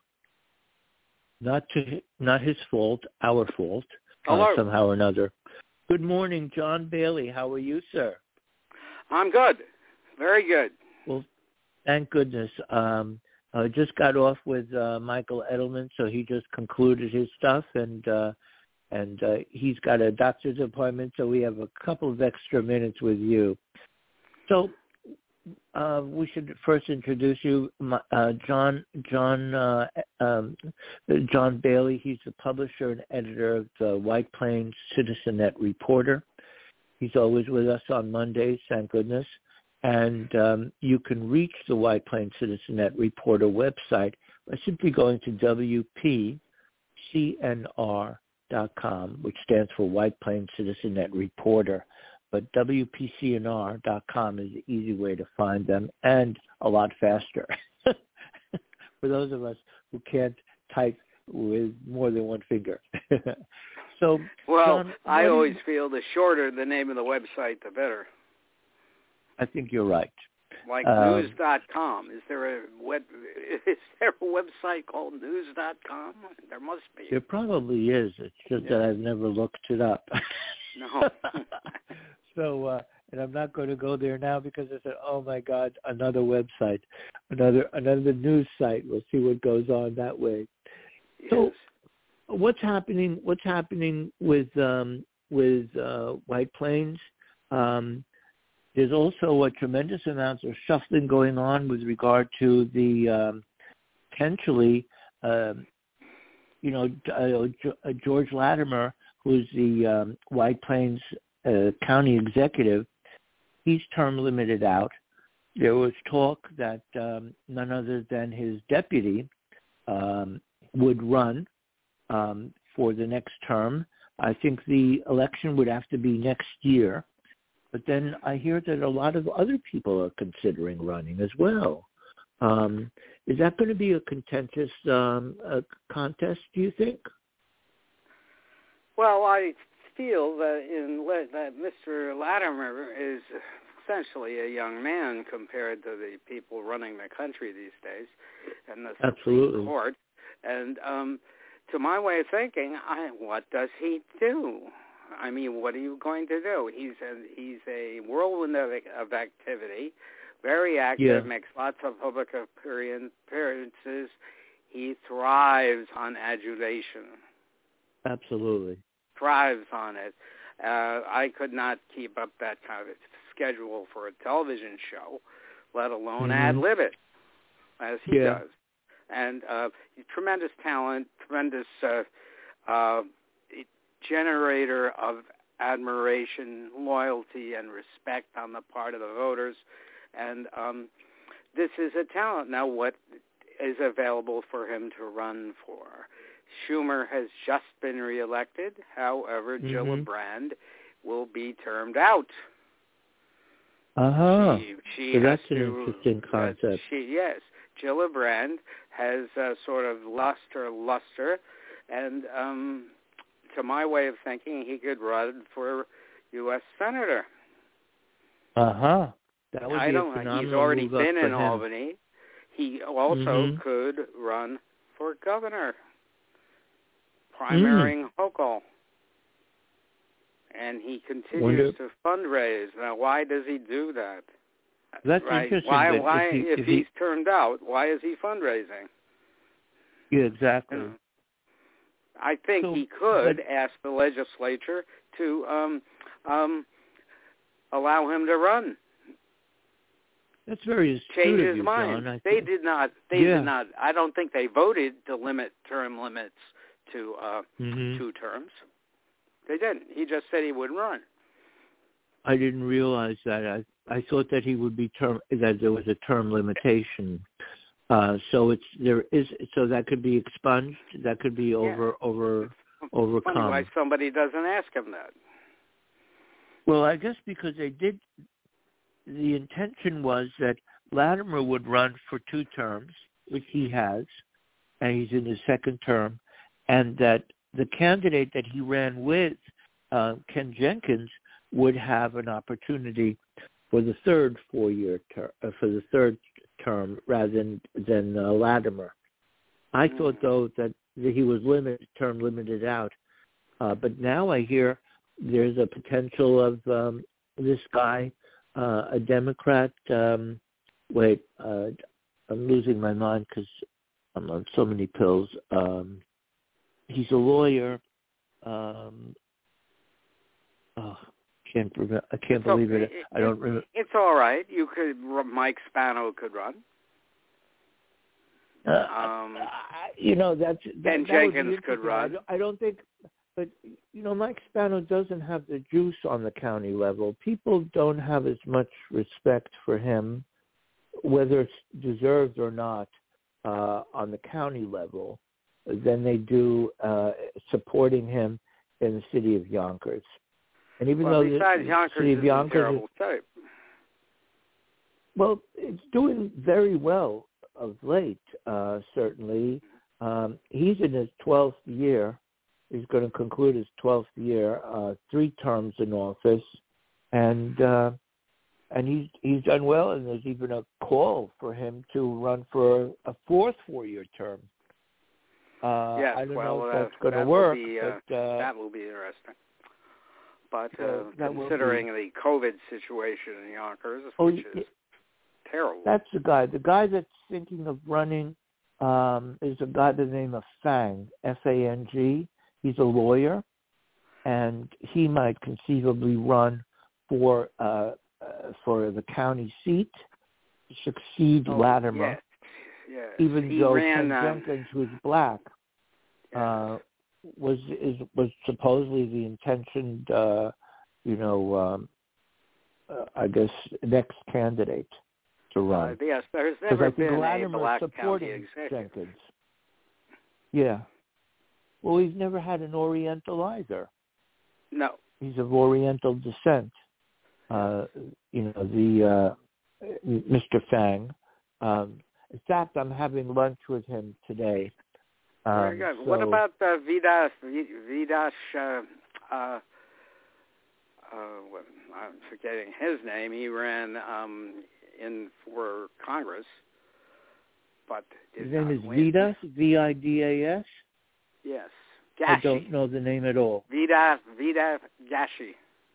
C: Not to, not his fault, our fault, uh, somehow or another. Good morning, John Bailey. How are you, sir?
E: I'm good. Very good.
C: Well, thank goodness. Um, I just got off with uh, Michael Edelman, so he just concluded his stuff, and uh, and uh, he's got a doctor's appointment, so we have a couple of extra minutes with you. So uh, we should first introduce you, uh, John John uh, um, John Bailey. He's the publisher and editor of the White Plains Citizen-Net Reporter. He's always with us on Mondays, thank goodness. And um, you can reach the White Plains Citizen-Net Reporter website by simply going to W P C N R dot com, which stands for White Plains Citizen-Net Reporter. But W P C N R dot com is the easy way to find them, and a lot faster for those of us who can't type with more than one finger. So,
E: well,
C: John,
E: I always
C: you...
E: feel the shorter the name of the website, the better.
C: I think you're right.
E: Like
C: um,
E: news dot com. Is there a web? Is there a website called news dot com? There must be.
C: There probably is. It's just
E: yeah.
C: that I've never looked it up.
E: No.
C: So, uh, and I'm not going to go there now because I said, "Oh my God, another website, another another news site." We'll see what goes on that way.
E: Yes.
C: So, what's happening? What's happening with um, with uh, White Plains? Um, There's also a tremendous amount of shuffling going on with regard to the um, potentially, um, you know, uh, George Latimer, who's the um, White Plains uh, County executive. He's term limited out. There was talk that um, none other than his deputy um, would run um, for the next term. I think the election would have to be next year. But then I hear that a lot of other people are considering running as well. Um, is that going to be a contentious um, uh, contest, do you think?
E: Well, I feel that in that Mister Latimer is essentially a young man compared to the people running the country these days and the
C: Absolutely.
E: Supreme Court. And um, to my way of thinking, I, what does he do? I mean, what are you going to do? He's a, he's a whirlwind of, of activity, very active,
C: yeah.
E: makes lots of public appearances. He thrives on adulation.
C: Absolutely.
E: Thrives on it. Uh, I could not keep up that kind of schedule for a television show, let alone
C: mm-hmm.
E: ad-lib it, as he
C: yeah.
E: does. And uh, tremendous talent, tremendous uh, uh, generator of admiration, loyalty, and respect on the part of the voters. And um, this is a talent. Now, what is available for him to run for? Schumer has just been reelected. However,
C: mm-hmm.
E: Gillibrand will be termed out.
C: Uh-huh.
E: She, she
C: so that's
E: to,
C: an interesting concept.
E: She, yes. Gillibrand has uh, sort of luster, luster, and um, to my way of thinking, he could run for U S Senator.
C: Uh-huh. That would
E: I
C: be
E: don't.
C: a phenomenal
E: He's already
C: move up
E: been
C: for
E: in
C: him.
E: Albany. He also
C: mm-hmm.
E: could run for governor, primarying mm. Hochul. And he continues
C: Wonder...
E: to fundraise. Now, why does he do that?
C: That's
E: right?
C: interesting.
E: Why? Why?
C: If, he,
E: if,
C: if
E: he's
C: he...
E: turned out, why is he fundraising?
C: Yeah, exactly.
E: You know, I think
C: so,
E: he could
C: but...
E: ask the legislature to um, um, allow him to run.
C: That's very
E: Change
C: astute
E: his
C: of you,
E: mind.
C: John.
E: They
C: think...
E: did not. They
C: yeah.
E: did not. I don't think they voted to limit term limits to uh,
C: mm-hmm.
E: two terms. They didn't. He just said he would run.
C: I didn't realize that. I I thought that he would be term that there was a term limitation. Uh, so it's there is so that could be expunged. That could be over
E: yeah.
C: over overcome.
E: Funny why somebody doesn't ask him that.
C: Well, I guess because they did. The intention was that Latimer would run for two terms, which he has, and he's in his second term, and that the candidate that he ran with, uh, Ken Jenkins, would have an opportunity for the third four-year term, uh, for the third term rather than than uh, Latimer. I mm-hmm. thought though that, that he was limited, term limited out, uh, but now I hear there's a potential of um, this guy, uh, a Democrat. Um, wait, uh, I'm losing my mind because I'm on so many pills. Um, he's a lawyer. Um, oh, can't remember, I can't
E: it's
C: believe
E: okay.
C: it. I don't remember.
E: It's all right. You could. Mike Spano could run.
C: Uh,
E: um,
C: you know, that's that,
E: and
C: that
E: Jenkins could run.
C: I don't, I don't think, but you know, Mike Spano doesn't have the juice on the county level. People don't have as much respect for him, whether it's deserved or not, uh, on the county level, than they do uh, supporting him in the city of Yonkers. And even
E: well,
C: though
E: besides
C: the
E: Yonkers
C: city of
E: is
C: Yonkers
E: a terrible type.
C: Well, it's doing very well of late, uh, certainly. Um, he's in his twelfth year. He's going to conclude his twelfth year, uh, three terms in office, and uh, and he's he's done well. And there's even a call for him to run for a fourth four-year term. Uh,
E: yes,
C: I don't
E: well,
C: know if
E: uh,
C: that's going to
E: that
C: work,
E: will be, uh,
C: but uh,
E: that will be interesting. But uh,
C: uh,
E: considering the COVID situation in Yonkers,
C: oh,
E: which
C: yeah,
E: is terrible.
C: That's the guy. The guy that's thinking of running um, is a guy by the name of Fang, F A N G. He's a lawyer, and he might conceivably run for uh, uh, for the county seat to succeed
E: oh,
C: Latimer.
E: Yes. Yes.
C: Even
E: he
C: though
E: ran,
C: Ken
E: um,
C: Jenkins, who's black,
E: yes.
C: uh, was is was supposedly the intentioned, uh, you know, um, uh, I guess next candidate to run.
E: Uh, yes, there's never
C: I think
E: been
C: Latimer
E: a black
C: supporting
E: county executive.
C: Jenkins. Yeah. Well, he's never had an Oriental either.
E: No.
C: He's of Oriental descent. Uh, you know, the uh, Mister Fang. Um, in fact, I'm having lunch with him today. Um,
E: Very good.
C: So,
E: what about uh, Vidas, Vidas, uh, uh, uh, what, I'm forgetting his name. He ran um, in for Congress, but did
C: his name
E: not
C: is
E: win.
C: Vidas, V I D A S?
E: Yes.
C: Gashi. I don't know the name at all.
E: Vidas, Vidas Gashi.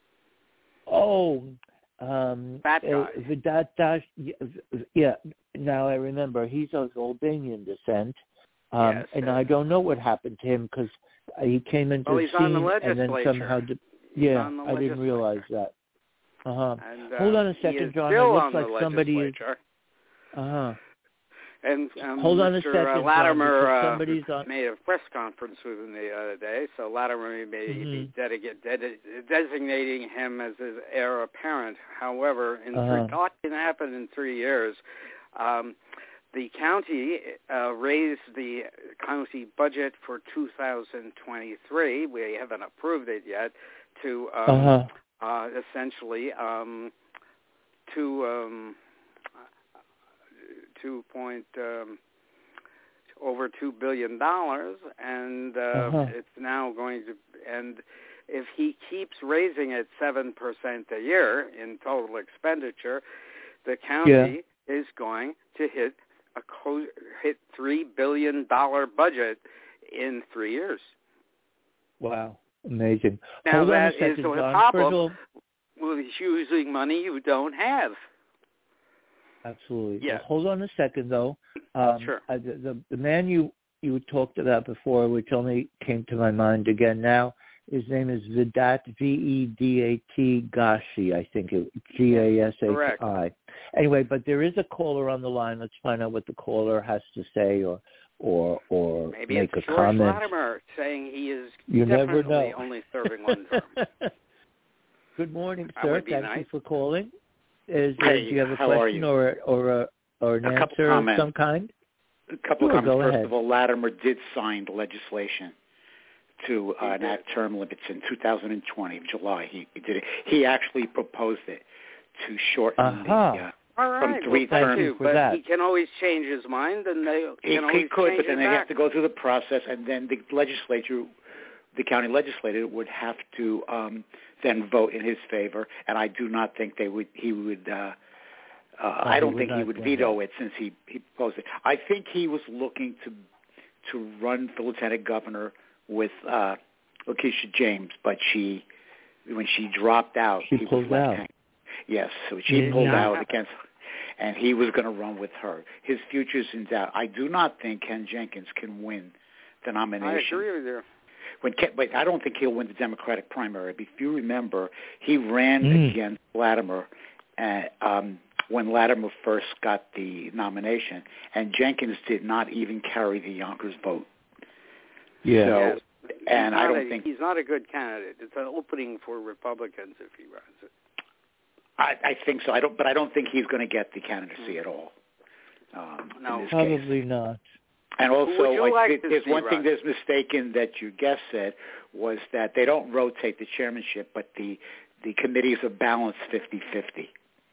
C: Oh, um,
E: that guy.
C: Uh, Vidas, yeah, now I remember. He's of Albanian descent. Um,
E: yes,
C: and
E: yes.
C: I don't know what happened to him because he came into
E: well,
C: the
E: he's
C: scene
E: on the
C: and then
E: legislature.
C: somehow, de-
E: He's
C: yeah,
E: on the
C: I didn't realize that. Uh-huh.
E: And, uh,
C: Hold on a
E: he
C: second,
E: is
C: John.
E: Still
C: it looks
E: on
C: like
E: the
C: somebody is.
E: legislature.
C: Uh-huh.
E: And um,
C: Hold on
E: Mister
C: a second,
E: uh, Latimer
C: John,
E: uh,
C: somebody's on...
E: made a press conference with him the other day, so Latimer may
C: mm-hmm.
E: be dedica- de- designating him as his heir apparent. However, in
C: uh-huh.
E: three, a lot can happen in three years. Um, the county uh, raised the county budget for two thousand twenty-three. We haven't approved it yet. To um,
C: uh-huh.
E: uh, essentially um, to um, two point um, over two billion dollars, and uh,
C: uh-huh.
E: it's now going to. And if he keeps raising it seven percent a year in total expenditure, the county
C: yeah.
E: is going to hit a co- hit three billion dollar budget in three years.
C: Wow, amazing.
E: Now
C: Hold
E: that
C: on a second,
E: is the
C: John.
E: problem
C: all,
E: with using money you don't have.
C: Absolutely.
E: Yeah.
C: Well, hold on a second, though. Um,
E: sure.
C: Uh, the, the the man you you talked about before, which only came to my mind again now, his name is Vedat, V E D A T Gashi, I think it G A S H I.
E: Correct.
C: Anyway, but there is a caller on the line. Let's find out what the caller has to say, or or or
E: Maybe
C: make
E: it's
C: a
E: George
C: comment.
E: Latimer saying he is
C: you
E: definitely
C: never know.
E: only serving one term.
C: Good morning,
E: That
C: sir.
E: would be
C: Thank
E: nice.
C: you for calling. Is,
F: Hey,
C: do you have a
F: how are
C: question
F: you?
C: or or a, or an
F: A couple
C: answer of
F: comments.
C: some kind?
F: A couple
C: Sure,
F: of comments.
C: go
F: First
C: ahead.
F: of all, Latimer did sign the legislation to uh,
E: He
F: enact
E: did.
F: term limits in two thousand twenty, July. He, he did it. He actually proposed it to shorten
C: Uh-huh.
F: the uh,
E: All right.
F: from three
E: well, thank
F: terms.
E: you.
C: for
E: But
C: that.
E: he can always change his mind, and they
F: He,
E: can
F: he
E: always
F: could,
E: change
F: but then
E: it
F: they
E: back.
F: have to go through the process, and then the legislature, the county legislature, would have to um, then vote in his favor. And I do not think they would. He would. Uh, uh,
C: Oh,
F: I
C: he
F: don't
C: would
F: think he
C: not
F: would
C: do
F: veto
C: that.
F: it since he, he proposed it. I think he was looking to to run for lieutenant governor with uh, Lakeisha James, but she, when she dropped out,
C: She
F: he was
C: pulled
F: left
C: out.
F: hanging. Yes, so she
C: Yeah.
F: pulled out against, and he was going to run with her. His future's in doubt. I do not think Ken Jenkins can win the nomination.
E: I agree with you.
F: When Ken, but I don't think he'll win the Democratic primary. If you remember, he ran
C: Mm.
F: against Latimer uh, um, when Latimer first got the nomination, and Jenkins did not even carry the Yonkers vote.
C: Yeah.
F: So,
E: Yes.
F: and
E: He's
F: I
E: not
F: don't
E: a,
F: think
E: he's not a good candidate. It's an opening for Republicans if he runs it.
F: I, I think so. I don't, but I don't think he's going to get the candidacy at all. Um,
E: No.
F: in this
C: Probably
F: case.
C: not.
F: And
E: Who
F: also,
E: would you
F: I
E: like
F: think
E: to
F: there's
E: see
F: one
E: run?
F: thing that's mistaken that your guest said was that they don't rotate the chairmanship, but the the committees are balanced fifty-fifty.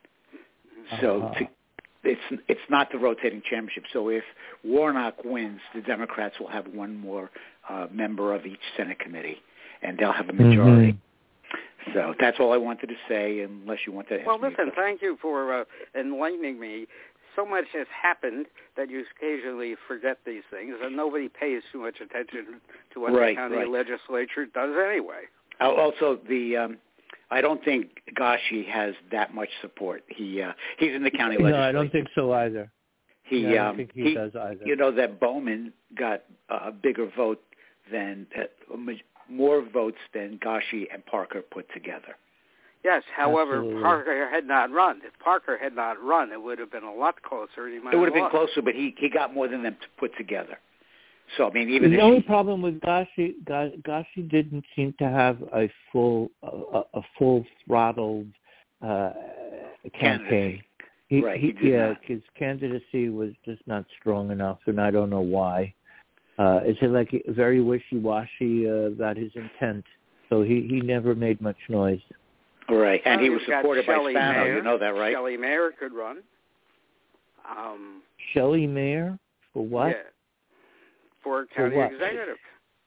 F: So
C: Uh-huh.
F: to, it's it's not the rotating chairmanship. So if Warnock wins, the Democrats will have one more uh, member of each Senate committee, and they'll have a majority.
C: Mm-hmm.
F: So that's all I wanted to say, unless you want to ask
E: Well,
F: me a
E: listen,
F: question.
E: thank you for uh, enlightening me. So much has happened that you occasionally forget these things, and nobody pays too much attention to what
F: Right,
E: the county
F: right.
E: legislature does anyway.
F: Uh, Also, the um, I don't think Gashi has that much support. He uh, he's in the county legislature.
C: No, I don't think so either.
F: He,
C: Yeah, I don't
F: um,
C: think he does either.
F: You know that Bowman got a bigger vote than uh, more votes than Gashi and Parker put together.
E: Yes, however,
C: Absolutely.
E: Parker had not run. If Parker had not run, it would have been a lot closer. He might
F: It would have been
E: lost.
F: closer, but he he got more than them to put together. So I mean, even
C: the
F: if
C: only
F: he,
C: problem with Gashi, Ga- Gashi didn't seem to have a full, a, a full throttled uh, campaign.
F: Candidacy.
C: He,
F: Right,
C: he,
F: he did
C: yeah,
F: not.
C: his candidacy was just not strong enough, and I don't know why. Uh, is it like very wishy-washy uh, about his intent? So he, he never made much noise.
F: right, and
E: Well,
F: he was
E: you've got
F: supported by
E: Shelley
F: Spano.
E: Mayer.
F: You know that, right?
E: Shelley Mayer could run. Um,
C: Shelley Mayer for what?
E: Yeah, for county
C: what?
E: executive.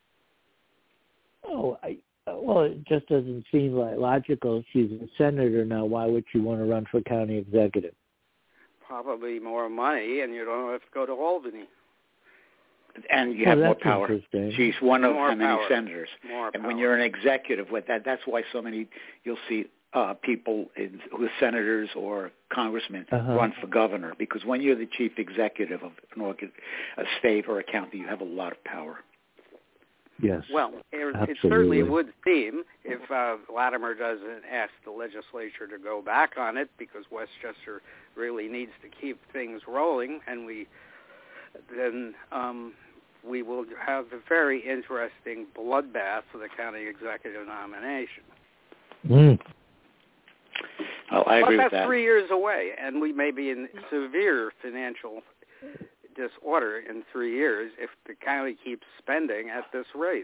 C: Oh, I, well, it just doesn't seem like logical. She's a senator now. Why would she want to run for county executive?
E: Probably more money, and you don't have to go to Albany.
F: And you
C: Oh,
F: have more
C: that's
F: power.
C: interesting.
F: She's one of
E: More
F: how many
E: power.
F: senators?
E: More
F: And
E: power.
F: when you're an executive with that, that's why so many you'll see uh, people in, who are senators or congressmen
C: Uh-huh.
F: run for governor, because when you're the chief executive of an organ, a state or a county, you have a lot of power.
C: Yes.
E: Well, it, it
C: Absolutely.
E: certainly would seem, if uh, Latimer doesn't ask the legislature to go back on it, because Westchester really needs to keep things rolling, and we then um, we will have a very interesting bloodbath for the county executive nomination.
C: Mm.
F: Oh, I
E: But
F: agree
E: that's
F: with that.
E: three years away, and we may be in severe financial disorder in three years if the county keeps spending at this rate.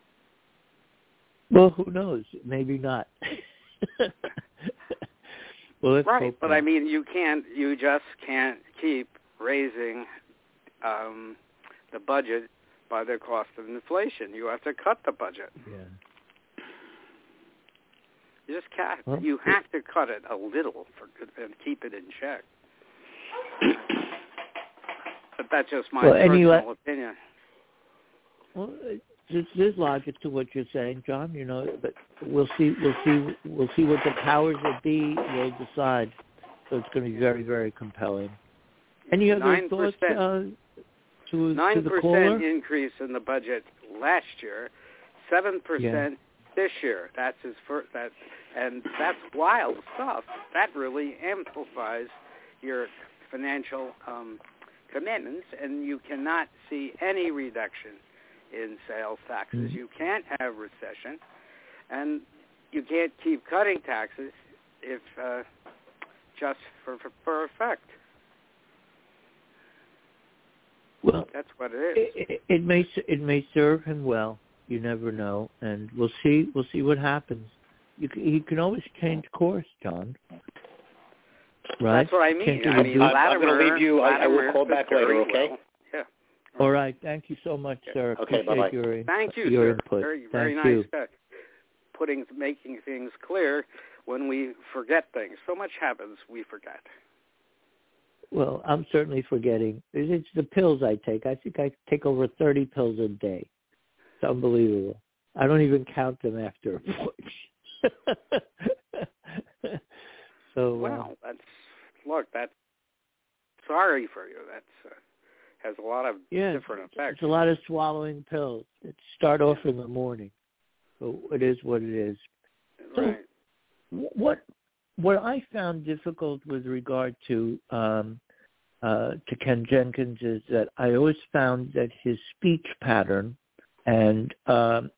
C: Well, who knows? Maybe not. Well, let's
E: right,
C: hope
E: but
C: not.
E: I mean, you can't. You just can't keep raising um, the budget by the cost of inflation. You have to cut the budget.
C: Yeah.
E: You just can't.
C: Well,
E: you have to cut it a little for and keep it in check. But that's just my
C: well,
E: personal
C: anyway,
E: opinion.
C: Well, there's, there's logic to what you're saying, John. You know, but we'll see. We'll see. We'll see what the powers that be will decide. So it's going to be very, very compelling. Any other
E: Nine
C: thoughts
E: percent.
C: uh, to,
E: Nine
C: to the
E: percent
C: caller?
E: increase in the budget last year, seven percent this year. That's his first. That and that's wild stuff. That really amplifies your financial um, commitments, and you cannot see any reduction in sales taxes.
C: Mm-hmm.
E: You can't have recession, and you can't keep cutting taxes if uh, just for, for for effect.
C: Well,
E: that's what it is.
C: It, it, it may it may serve him well. You never know, and we'll see. We'll see what happens. You can, he can always change course, John. Right?
E: That's what I mean.
C: Can't
E: I mean,
F: I'm,
E: Latimer,
F: I'm going to leave you. I, I will call back later.
E: very
F: Okay.
E: Well. Yeah.
C: All right. Thank you so much, sir.
F: Okay.
C: Appreciate
F: Bye-bye.
C: your
E: Thank you,
C: your
E: sir.
C: input.
E: Very, very
C: Thank
E: nice.
C: you.
E: Uh, putting, making things clear when we forget things. So much happens, we forget.
C: Well, I'm certainly forgetting. It's the pills I take. I think I take over thirty pills a day. It's unbelievable. I don't even count them after a point. so,
E: wow,
C: uh,
E: that's look. That's sorry for you. That's uh, has a lot of
C: yeah,
E: different effects.
C: It's a lot of swallowing pills. It start off in the morning. So it is what it is.
E: Right.
C: So what what I found difficult with regard to um, uh, to Ken Jenkins is that I always found that his speech pattern and um,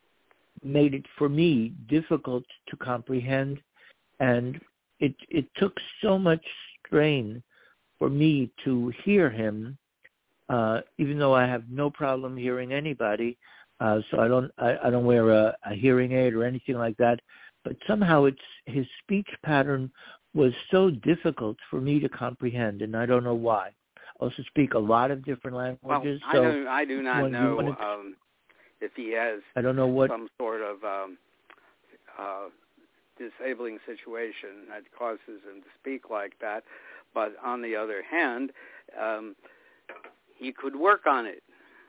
C: made it for me difficult to comprehend, and it it took so much strain for me to hear him, uh, even though I have no problem hearing anybody. Uh, so I don't I, I don't wear a, a hearing aid or anything like that. But somehow it's his speech pattern was so difficult for me to comprehend, and I don't know why. I also speak a lot of different languages.
E: Well,
C: so
E: I do I do not
C: when,
E: know
C: when
E: um, if he has
C: I don't know what
E: some sort of um, uh, disabling situation that causes him to speak like that. But on the other hand, um, he could work on it.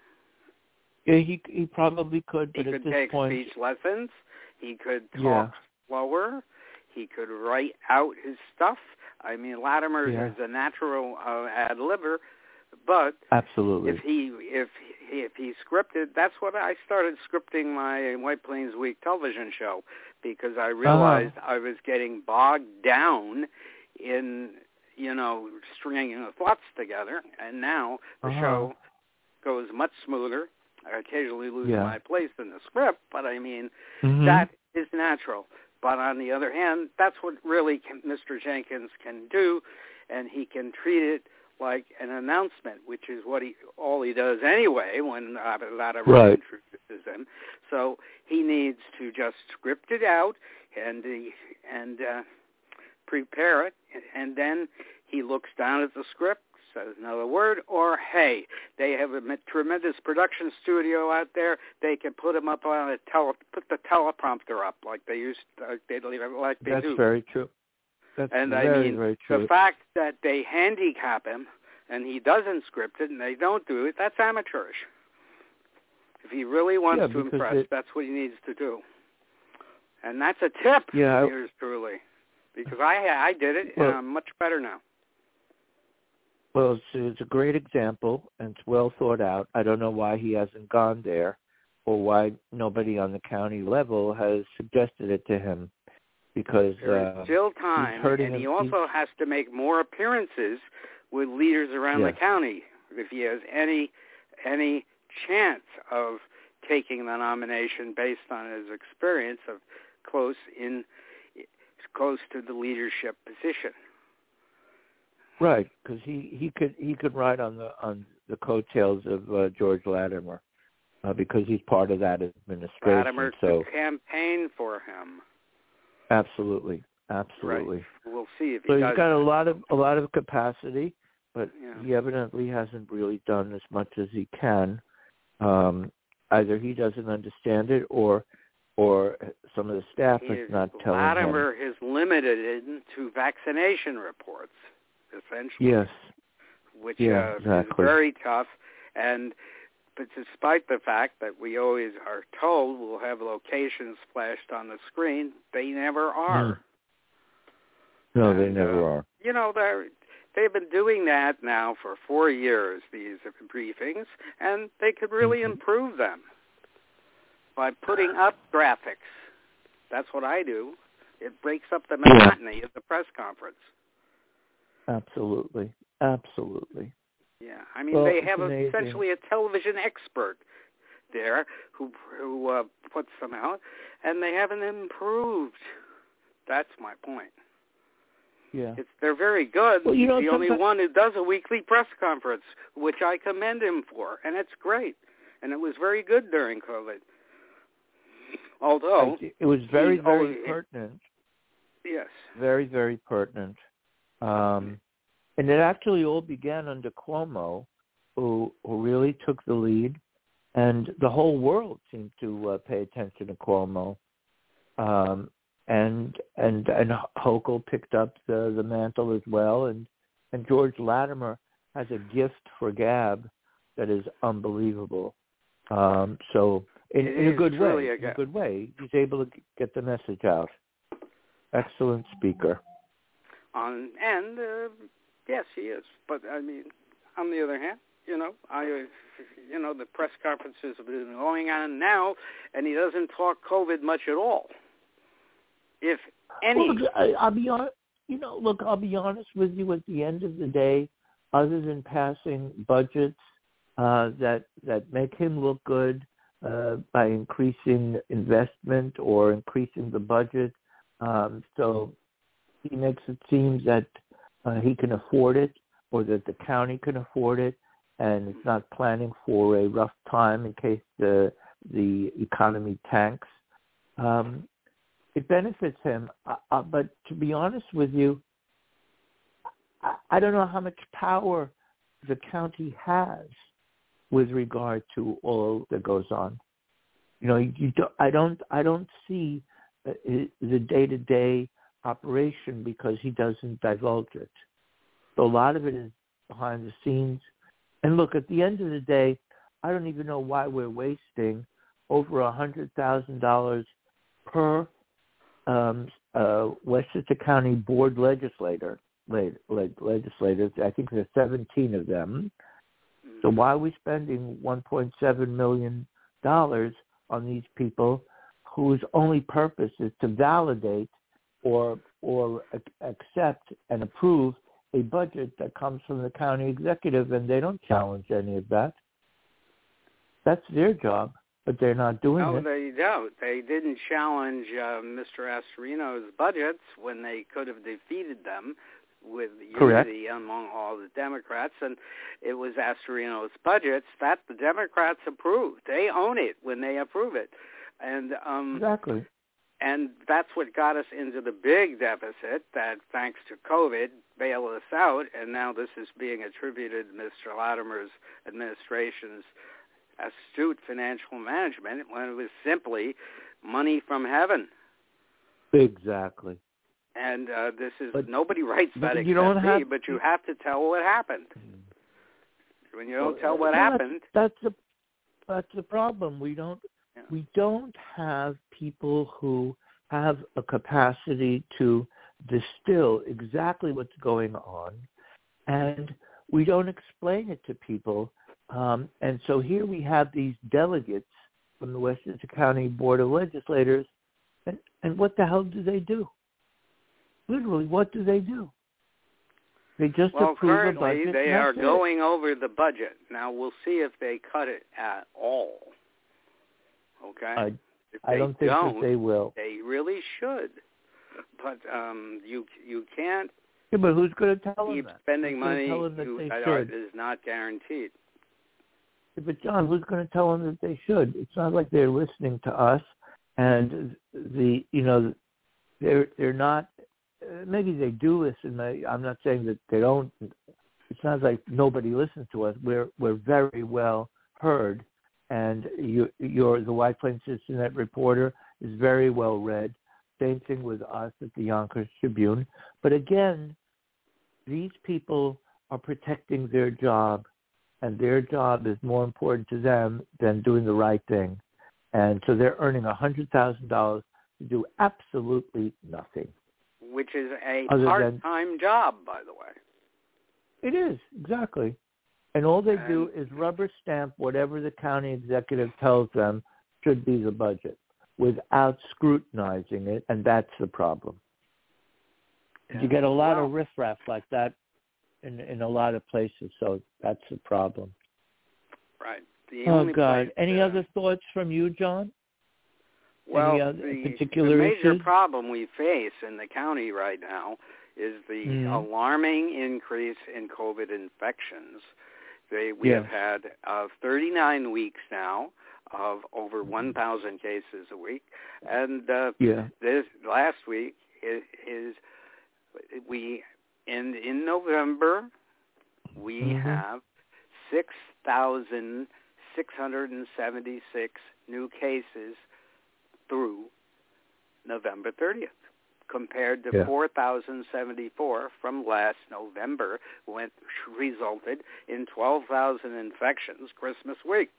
C: Yeah, he he probably could, but
E: he
C: at
E: could
C: this
E: take
C: point,
E: speech lessons. He could talk
C: yeah.
E: slower. He could write out his stuff. I mean, Latimer
C: Yeah.
E: is a natural uh, ad-libber, but
C: absolutely.
E: if he if he, if he scripted, that's what I started scripting my White Plains Week television show, because I realized
C: uh-huh.
E: I was getting bogged down in, you know, stringing the thoughts together, and now the
C: uh-huh.
E: show goes much smoother. I occasionally lose
C: yeah.
E: my place in the script, but I mean,
C: mm-hmm.
E: that is natural. But on the other hand, that's what really can, Mister Jenkins can do, and he can treat it like an announcement, which is what he all he does anyway when Latimer
C: right.
E: introduces him. So he needs to just script it out and he, and uh, prepare it, and then he looks down at the script, says another word, or hey, they have a tremendous production studio out there. They can put him up on a tele, put the teleprompter up like they used, uh, they like they
C: That's
E: do.
C: That's very true. That's
E: and
C: very,
E: I mean,
C: very true.
E: the fact that they handicap him and he doesn't script it and they don't do it, that's amateurish. If he really wants
C: yeah,
E: to impress,
C: it,
E: that's what he needs to do. And that's a tip,
C: yeah,
E: yours truly, because I I did it
C: well,
E: and I'm much better now.
C: Well, it's, it's a great example, and it's well thought out. I don't know why he hasn't gone there, or why nobody on the county level has suggested it to him, because
E: There's
C: uh,
E: still time, and he
C: him.
E: also has to make more appearances with leaders around
C: yes.
E: the county if he has any any chance of taking the nomination based on his experience of close in close to the leadership position.
C: Right, because he, he could he could ride on the on the coattails of uh, George Latimer, uh, because he's part of that administration.
E: Latimer
C: so
E: could campaign for him.
C: absolutely, Absolutely.
E: Right. We'll see if he
C: so
E: does.
C: he's got a lot of a lot of capacity, but
E: yeah.
C: he evidently hasn't really done as much as he can. Um, either he doesn't understand it, or or some of the staff
E: he
C: is
E: is,
C: not telling
E: Latimer
C: him.
E: has limited it to vaccination reports, essentially.
C: Yes.
E: Which
C: yeah,
E: uh,
C: exactly.
E: is very tough. And but despite the fact that we always are told we'll have locations flashed on the screen, they never are.
C: Mm. No,
E: and,
C: they never
E: uh,
C: are.
E: You know, they're, they've been doing that now for four years, these briefings, and they could really
C: mm-hmm.
E: improve them by putting up graphics. That's what I do. It breaks up the monotony
C: yeah.
E: of the press conference.
C: Absolutely. Absolutely.
E: Yeah, I mean,
C: well,
E: they have a,
C: amazing.
E: essentially a television expert there who who uh, puts them out, and they haven't improved. That's my point.
C: Yeah,
E: it's, they're very good.
C: Well, you
E: He's
C: know,
E: the only
C: sometimes...
E: one who does a weekly press conference, which I commend him for, and it's great. And it was very good during COVID. Although
C: it was very,
E: he,
C: very
E: oh,
C: pertinent.
E: Yes.
C: Very, very pertinent. Um, and it actually all began under Cuomo, who, who really took the lead, and the whole world seemed to uh, pay attention to Cuomo. Um, and and and Hochul picked up the, the mantle as well, and, and George Latimer has a gift for gab that is unbelievable. Um, so in, in a good way,
E: a
C: in a good way, he's able to get the message out. Excellent speaker.
E: On and uh, yes, he is. But I mean, on the other hand, you know, I, you know, the press conferences have been going on now, and he doesn't talk COVID much at all. If any,
C: well, look, I, I'll be honest. You know, look, I'll be honest with you. At the end of the day, other than passing budgets uh, that that make him look good uh, by increasing investment or increasing the budget, um, so he makes it seem that uh, he can afford it, or that the county can afford it, and is not planning for a rough time in case the the economy tanks. Um, it benefits him, uh, uh, but to be honest with you, I, I don't know how much power the county has with regard to all that goes on. You know, you, you don't, I don't, I don't see uh, the day-to-day operation because he doesn't divulge it. So a lot of it is behind the scenes. And look, at the end of the day, I don't even know why we're wasting over a hundred thousand dollars per um, uh, Westchester County board legislator. Le- le- legislators. I think there's seventeen of them. So why are we spending one point seven million dollars on these people whose only purpose is to validate or or accept and approve a budget that comes from the county executive, and they don't challenge any of that. That's their job, but they're not doing
E: no,
C: it.
E: No, they don't. They didn't challenge uh, Mister Astorino's budgets when they could have defeated them with
C: Correct.
E: unity among all the Democrats, and it was Astorino's budgets that the Democrats approved. They own it when they approve it. And um,
C: Exactly.
E: And that's what got us into the big deficit that, thanks to COVID, bailed us out. And now this is being attributed to Mister Latimer's administration's astute financial management when it was simply money from heaven.
C: Exactly.
E: And uh, this is,
C: but,
E: nobody writes that except
C: you don't
E: me,
C: have,
E: but you have to tell what happened. When you don't
C: well,
E: tell what
C: well,
E: happened...
C: That's, that's, the, that's the problem. We don't...
E: Yeah.
C: We don't have people who have a capacity to distill exactly what's going on, and we don't explain it to people. Um, and so here we have these delegates from the Westchester County Board of Legislators, and, and what the hell do they do? Literally, what do they do? They just
E: well,
C: approve a budget.
E: Currently, they
C: and
E: are
C: that's
E: going
C: it.
E: over the budget. Now, we'll see if they cut it at all. Okay?
C: I,
E: if
C: I don't think
E: don't,
C: that they will.
E: They really should. But um, you you can't
C: yeah, but who's going to tell them
E: keep
C: that?
E: spending
C: who's
E: money
C: tell them that
E: you,
C: they
E: that
C: should?
E: is not guaranteed.
C: Yeah, but John, who's going to tell them that they should? It's not like they're listening to us, and the you know they're they're not uh, maybe they do listen. I, I'm not saying that they don't. It sounds like nobody listens to us. We're we're very well heard, and you, you're the White Plains Internet Reporter is very well read. Same thing with us at the Yonkers Tribune. But again, these people are protecting their job, and their job is more important to them than doing the right thing. And so they're earning one hundred thousand dollars to do absolutely nothing.
E: Which is a
C: Other
E: part-time
C: than,
E: job, by the way.
C: It is, exactly. And all they do is rubber stamp whatever the county executive tells them should be the budget without scrutinizing it, and that's the problem. Yeah. You get a lot
E: well,
C: of riffraff like that in in a lot of places, so that's the problem.
E: Right. The
C: oh,
E: only
C: God.
E: place,
C: Any
E: uh,
C: other thoughts from you, John?
E: Well,
C: Any other
E: the,
C: particular
E: the major
C: issues?
E: problem we face in the county right now is the
C: mm.
E: alarming increase in COVID infections. They, we
C: yes.
E: have had uh, thirty-nine weeks now of over one thousand cases a week, and uh,
C: yeah.
E: this last week is, is we in in November we
C: mm-hmm.
E: have six thousand six hundred seventy-six new cases through November thirtieth, compared to
C: yeah.
E: four thousand seventy-four from last November, which resulted in twelve thousand infections Christmas week.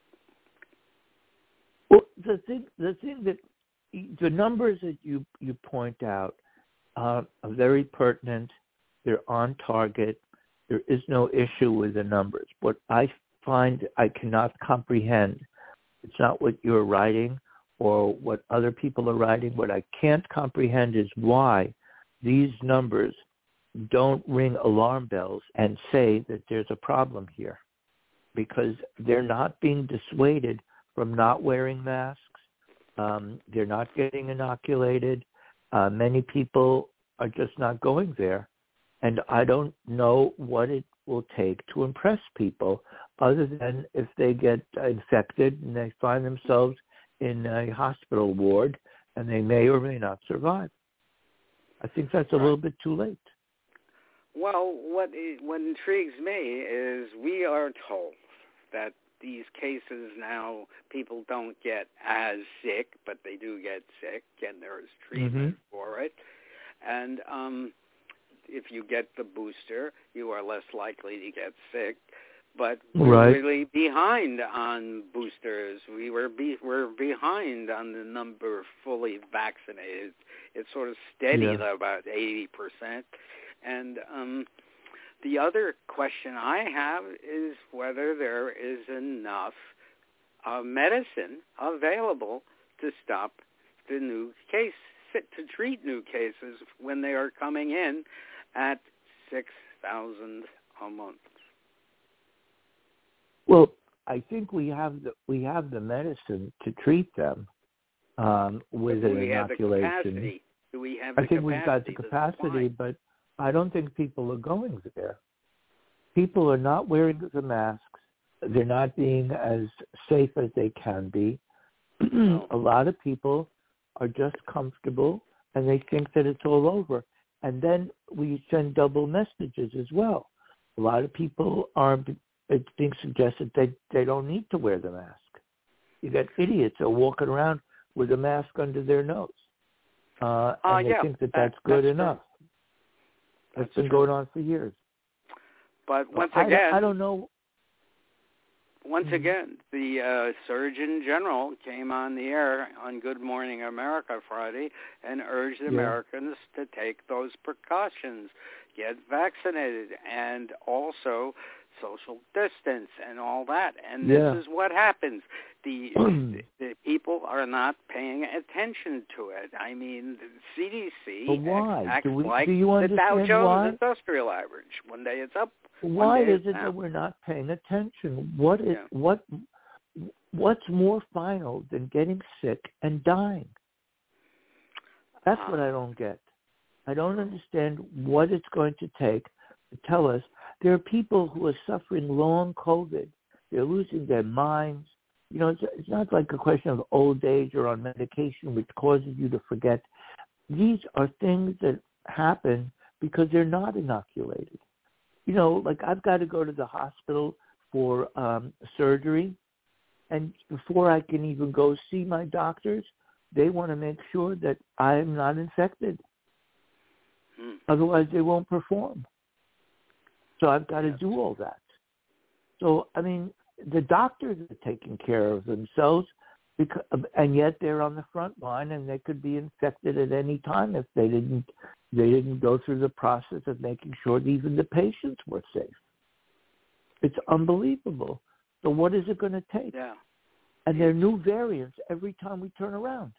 C: Well, the thing, the thing that the numbers that you, you point out uh, are very pertinent. They're on target. There is no issue with the numbers. What I find I cannot comprehend, it's not what you're writing or what other people are writing. What I can't comprehend is why these numbers don't ring alarm bells and say that there's a problem here, because they're not being dissuaded from not wearing masks. Um, they're not getting inoculated. Uh, many people are just not going there. And I don't know what it will take to impress people other than if they get infected and they find themselves in a hospital ward and they may or may not survive. I think that's a
E: right.
C: little bit too late.
E: Well, what what intrigues me is we are told that these cases now, people don't get as sick, but they do get sick, and there is treatment
C: mm-hmm.
E: for it. And um, if you get the booster, you are less likely to get sick. But we're
C: right.
E: really behind on boosters. We were be, we're behind on the number of fully vaccinated. It's sort of steady
C: yeah.
E: at about eighty percent. And um, the other question I have is whether there is enough uh, medicine available to stop the new case, to treat new cases when they are coming in at six thousand a month.
C: Well, I think we have the we have the medicine to treat them um, with an inoculation.
E: Do we have the
C: I think
E: capacity
C: we've got the capacity, but I don't think people are going there. People are not wearing the masks. They're not being as safe as they can be.
E: No.
C: A lot of people are just comfortable, and they think that it's all over. And then we send double messages as well. A lot of people are, it's being suggested they, they don't need to wear the mask. You got idiots who are walking around with a mask under their nose. Uh, and
E: uh,
C: they
E: yeah,
C: think that
E: that,
C: that's good
E: that's
C: enough.
E: True.
C: That's,
E: that's
C: been
E: true.
C: going on for years.
E: But once
C: I,
E: again,
C: I don't know.
E: Once again, the uh, Surgeon General came on the air on Good Morning America Friday and urged
C: yeah.
E: Americans to take those precautions, get vaccinated, and also social distance and all that. And
C: yeah.
E: this is what happens. The, the, the people are not paying attention to it. I mean, the C D C
C: but why?
E: acts
C: do we,
E: like
C: do you
E: the
C: understand
E: Dow Jones
C: why?
E: Industrial Average. One day it's up.
C: Why is it
E: down.
C: that we're not paying attention? What is
E: yeah.
C: what? What's more final than getting sick and dying? That's
E: uh,
C: what I don't get. I don't understand what it's going to take to tell us there are people who are suffering long COVID. They're losing their minds. You know, it's, it's not like a question of old age or on medication which causes you to forget. These are things that happen because they're not inoculated. You know, like I've got to go to the hospital for um, surgery, and before I can even go see my doctors, they want to make sure that I am not infected.
E: Hmm.
C: Otherwise, they won't perform. So I've got
E: Yes.
C: to do all that. So, I mean, the doctors are taking care of themselves, because, and yet they're on the front line, and they could be infected at any time if they didn't they didn't go through the process of making sure that even the patients were safe. It's unbelievable. So what is it going to take?
E: Yeah.
C: And there are new variants every time we turn around.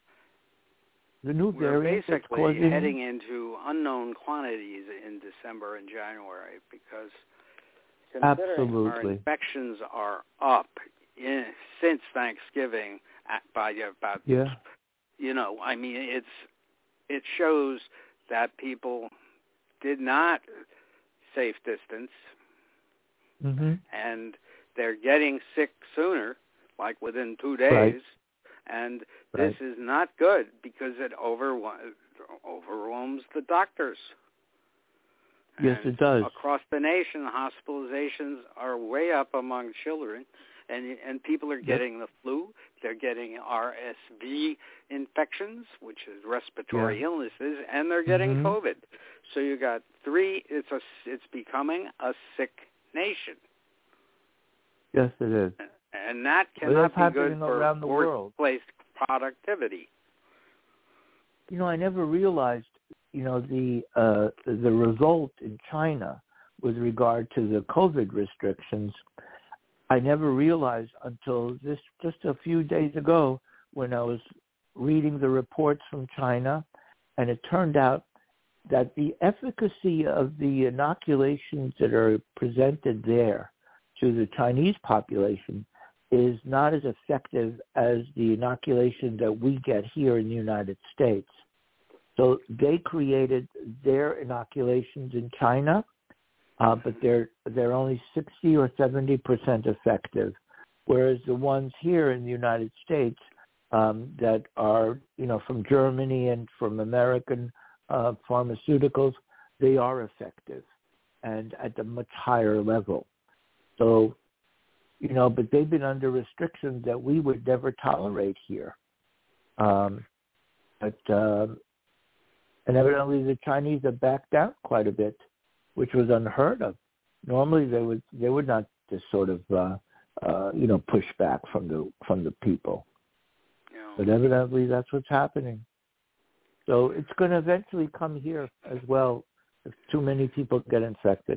C: The new
E: We're
C: variant that's
E: basically
C: causing...
E: heading into unknown quantities in December and January because considering our
C: Absolutely.
E: infections are up in, since Thanksgiving at, by about,
C: Yeah.
E: you know, I mean, it's it shows that people did not safe distance,
C: Mm-hmm.
E: and they're getting sick sooner, like within two days.
C: Right.
E: And
C: Right.
E: this is not good because it over, overwhelms the doctors.
C: Yes,
E: And
C: it does.
E: Across the nation, hospitalizations are way up among children, and and people are getting the flu. They're getting R S V infections, which is respiratory
C: Yeah.
E: illnesses, and they're getting
C: Mhm.
E: COVID. So you got three. It's a. It's becoming a sick nation.
C: Yes, it is.
E: And that
C: Well,
E: cannot
C: that's
E: be good
C: happening
E: for
C: around the world.
E: workplace productivity.
C: You know, I never realized, you know, the uh, the result in China with regard to the COVID restrictions. I never realized until this just a few days ago when I was reading the reports from China, and it turned out that the efficacy of the inoculations that are presented there to the Chinese population is not as effective as the inoculation that we get here in the United States. So they created their inoculations in China, uh, but they're they're only sixty or seventy percent effective, whereas the ones here in the United States um, that are, you know, from Germany and from American uh, pharmaceuticals, they are effective and at a much higher level. So, you know, but they've been under restrictions that we would never tolerate here. Um, but uh, and evidently the Chinese have backed down quite a bit, which was unheard of. Normally they would they would not just sort of uh, uh, you know push back from the from the people.
E: Yeah.
C: But evidently that's what's happening. So it's going to eventually come here as well if too many people get infected.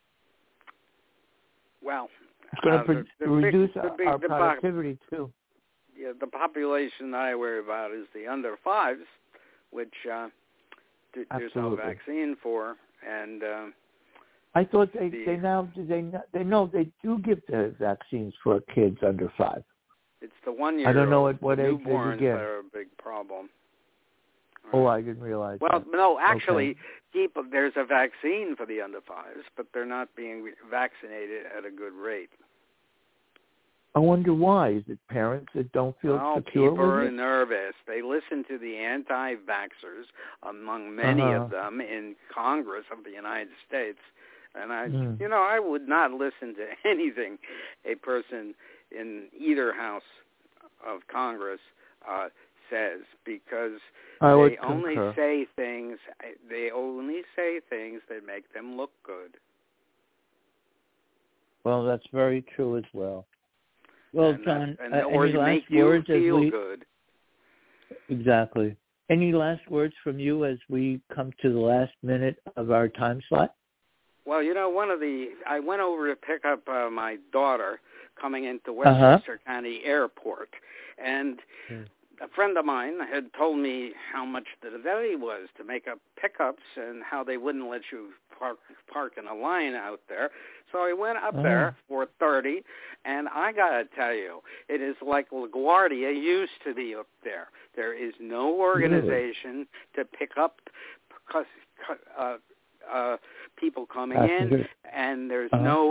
E: Well,
C: It's going
E: uh,
C: to
E: the, the
C: reduce
E: big, the big,
C: our
E: the
C: productivity
E: po-
C: too.
E: Yeah, the population that I worry about is the under fives, which uh, th- there's no
C: Absolutely.
E: vaccine for, and uh,
C: I thought they
E: the,
C: they now they they know they do give the vaccines for kids under five.
E: it's the one year
C: I don't know at what age they
E: newborns
C: begin.
E: that are a big problem.
C: Oh, I didn't realize.
E: Well,
C: that.
E: no, actually,
C: Okay.
E: people, there's a vaccine for the under fives, but they're not being vaccinated at a good rate.
C: I wonder why. Is it parents that don't feel
E: Well,
C: secure
E: people are
C: with it?
E: nervous. They listen to the anti-vaxxers, among many
C: Uh-huh.
E: of them in Congress of the United States. And I,
C: Mm.
E: you know, I would not listen to anything a person in either house of Congress uh, says, because
C: I would
E: they only
C: concur.
E: say things. They only say things that make them look good.
C: Well, that's very true as well. Well,
E: and
C: John,
E: and,
C: uh,
E: or
C: any
E: you
C: last
E: make you
C: words as
E: feel
C: we
E: good.
C: exactly? Any last words from you as we come to the last minute of our time slot?
E: Well, you know, one of the I went over to pick up uh, my daughter coming into
C: Uh-huh.
E: Westchester County Airport, and
C: Mm.
E: a friend of mine had told me how much the delay was to make up pickups and how they wouldn't let you park park in a line out there. So I went up
C: Oh.
E: there for thirty, and I gotta tell you, it is like LaGuardia used to be up there. There is no organization to pick up uh, uh, people coming in,
C: Passengers.
E: and there's
C: Uh-huh.
E: no organization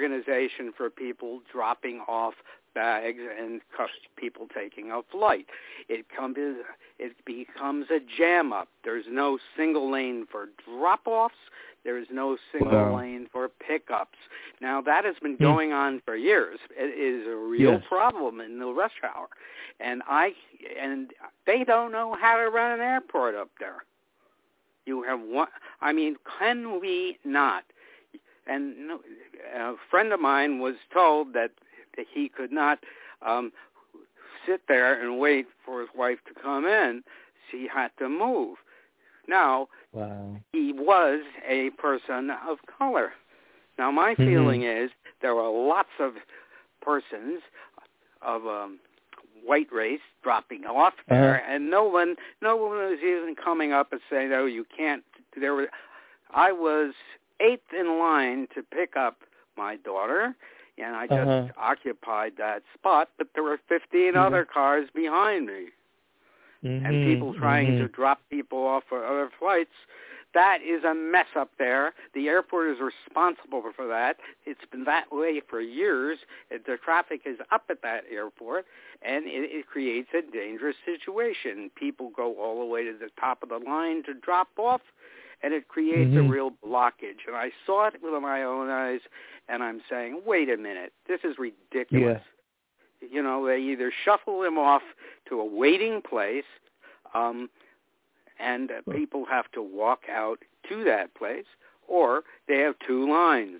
E: organization for people dropping off bags and people taking a flight. It comes, it becomes a jam up. There's no single lane for drop-offs. There is no single wow. lane for pickups. Now, that has been going mm. on for years. It is a real
C: yes.
E: problem in the rush hour. And I and they don't know how to run an airport up there. You have one. I mean, can we not? And a friend of mine was told that he could not um, sit there and wait for his wife to come in. She had to move. Now,
C: wow.
E: he was a person of color. Now, my mm-hmm. feeling is there were lots of persons of um, white race dropping off there, uh-huh. and no one, no one was even coming up and saying, "No, you can't." There were. I was eighth in line to pick up my daughter, and I just uh-huh. occupied that spot, but there were fifteen mm-hmm. other cars behind me.
C: Mm-hmm,
E: and people trying
C: mm-hmm.
E: to drop people off for other flights. That is a mess up there. The airport is responsible for that. It's been that way for years. The traffic is up at that airport, and it, it creates a dangerous situation. People go all the way to the top of the line to drop off, and it creates mm-hmm. a real blockage. And I saw it with my own eyes, and I'm saying, wait a minute, this is ridiculous.
C: Yeah.
E: You know, they either shuffle them off to a waiting place, um, and uh, people have to walk out to that place, or they have two lines.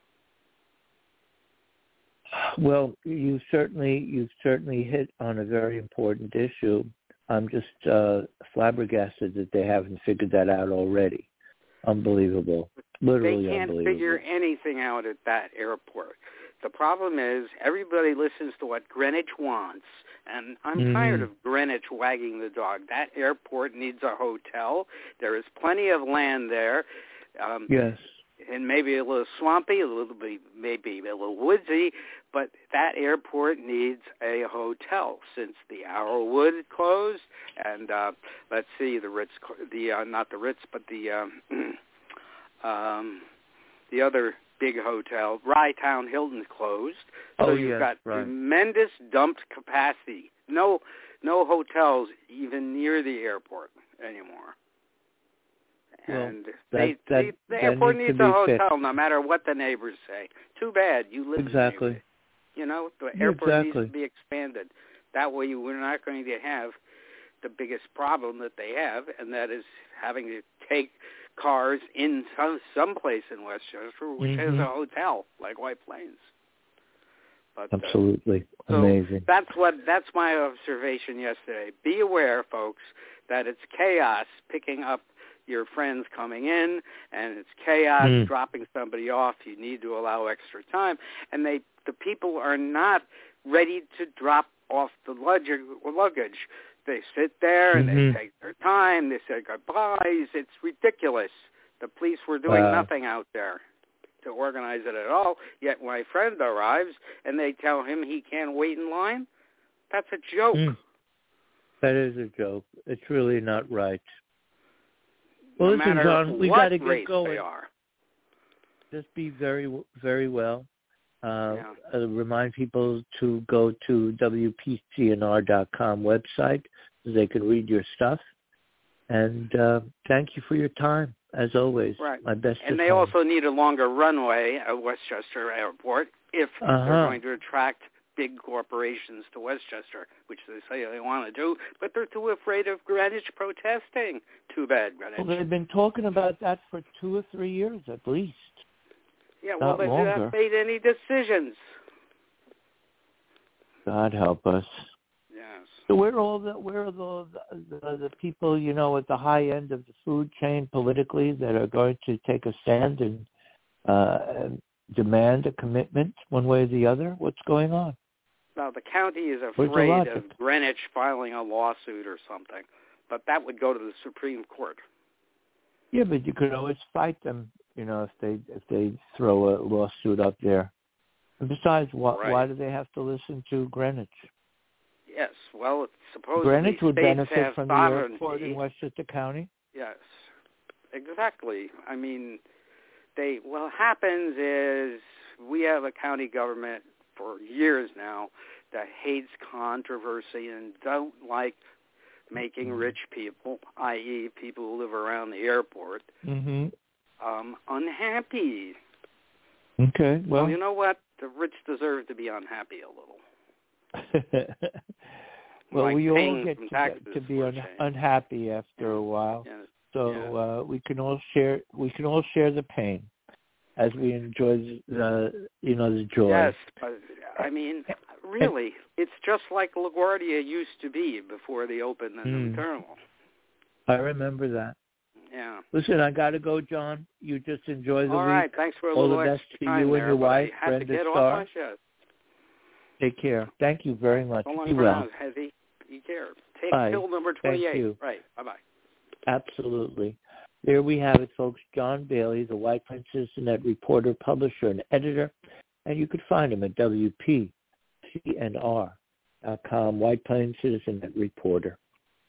C: Well, you certainly you certainly hit on a very important issue. I'm just uh, flabbergasted that they haven't figured that out already. Unbelievable. Literally
E: unbelievable. They can't
C: unbelievable.
E: figure anything out at that airport. The problem is everybody listens to what Greenwich wants, and I'm mm-hmm. tired of Greenwich wagging the dog. That airport needs a hotel. There is plenty of land there. Um,
C: yes.
E: And maybe a little swampy, a little bit, maybe a little woodsy, but that airport needs a hotel since the Arrowwood closed, and uh, let's see, the Ritz, the uh, not the Ritz, but the um, um, the other big hotel, Rytown Hilton, closed. So
C: oh,
E: you've
C: yes,
E: got
C: right.
E: tremendous dumped capacity. No, no hotels even near the airport anymore.
C: Well,
E: and
C: that,
E: they,
C: that,
E: they, the
C: that
E: airport
C: needs
E: needs
C: to
E: a
C: be
E: hotel,
C: fixed.
E: no matter what the neighbors say. Too bad you live
C: exactly.
E: there. You know, the airport
C: exactly.
E: needs to be expanded. That way, we're not going to have the biggest problem that they have, and that is having to take cars in some someplace in Westchester, which
C: mm-hmm.
E: has a hotel like White Plains. But,
C: Absolutely
E: uh,
C: amazing.
E: So that's what that's my observation yesterday. Be aware, folks, that it's chaos picking up your friends coming in, and it's chaos
C: mm.
E: dropping somebody off. You need to allow extra time, and they the people are not ready to drop off the luggage. luggage. They sit there and
C: mm-hmm.
E: they take their time. They say goodbyes. It's ridiculous. The police were doing
C: wow.
E: nothing out there to organize it at all. Yet my friend arrives and they tell him he can't wait in line. That's a joke.
C: Mm. That is a joke. It's really not right. Well,
E: no
C: listen,
E: matter
C: John, we
E: what
C: got to get
E: race
C: going.
E: They are.
C: Just be very, very well. Uh,
E: yeah.
C: uh, remind people to go to W P C N R dot com website so they can read your stuff. And uh, thank you for your time, as always.
E: Right.
C: My best.
E: And they
C: home.
E: also need a longer runway at Westchester Airport if
C: uh-huh.
E: they're going to attract big corporations to Westchester, which they say they want to do, but they're too afraid of Greenwich protesting. Too bad, Greenwich.
C: Well, they've been talking about that for two or three years at least.
E: Yeah, well,
C: Not
E: they
C: longer.
E: haven't made any decisions.
C: God help us.
E: Yes.
C: So where are all the where are the, the the people, you know, at the high end of the food chain politically that are going to take a stand and uh, demand a commitment one way or the other? What's going on?
E: Now, the county is
C: Where's the
E: afraid
C: logic?
E: of Greenwich filing a lawsuit or something, but that would go to the Supreme Court.
C: Yeah, but you could always fight them, you know, if they if they throw a lawsuit up there. And besides, why,
E: right.
C: why do they have to listen to Greenwich?
E: Yes, well, it's supposedly
C: Greenwich would
E: states
C: benefit
E: have
C: from the
E: sovereignty.
C: airport in Westchester County.
E: Yes, exactly. I mean, they what happens is we have a county government for years now that hates controversy and don't like making rich people, that is people who live around the airport,
C: mm-hmm.
E: um, unhappy.
C: Okay, well.
E: well, you know what? The rich deserve to be unhappy a little.
C: well,
E: like
C: we all get
E: to,
C: to be un- unhappy after a while,
E: yeah.
C: so
E: yeah.
C: uh, we can all share. We can all share the pain as we enjoy the, you know, the joy.
E: Yes, but I mean, really, it's just like LaGuardia used to be before they opened the new
C: mm.
E: terminal.
C: I remember that.
E: Yeah.
C: Listen, I got to go, John. You just enjoy the
E: All
C: week.
E: right, thanks for a
C: all
E: little
C: the best
E: extra
C: to
E: time
C: you
E: there,
C: and your wife,
E: I had
C: Brenda
E: to get
C: Starr.
E: off my chest.
C: Take care. Thank you very much.
E: So long
C: Be
E: for
C: well.
E: now, Heavy. Take care. Take
C: Bye.
E: pill number twenty-eight.
C: Thank you.
E: Right. Bye-bye.
C: Absolutely. There we have it, folks. John Bailey, the White Plains Citizen-Net reporter, publisher, and editor. And you could find him at W P C N R dot com, White Plains Citizen-Net reporter.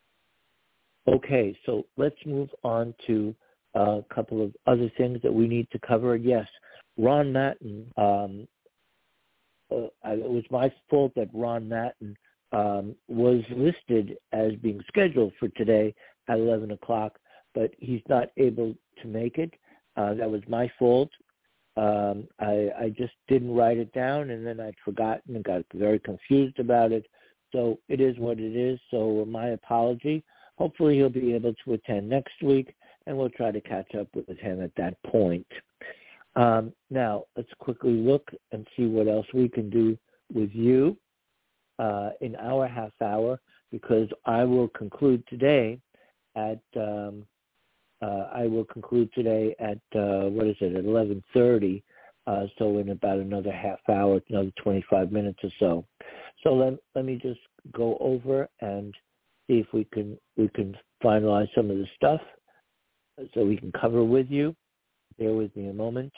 C: Okay, so let's move on to a couple of other things that we need to cover. Yes, Ron Matten, um, uh, it was my fault that Ron Matten um, was listed as being scheduled for today at eleven o'clock, but he's not able to make it. Uh, that was my fault. Um, I, I just didn't write it down, and then I'd forgotten and got very confused about it. So it is what it is, so my apology. Hopefully he'll be able to attend next week, and we'll try to catch up with him at that point. Um, now, let's quickly look and see what else we can do with you uh, in our half hour, because I will conclude today at um, uh, I will conclude today at uh, what is it at eleven thirty. Uh, so in about another half hour, another twenty-five minutes or so. So let let me just go over and see if we can we can finalize some of the stuff so we can cover with you. Bear with me a moment.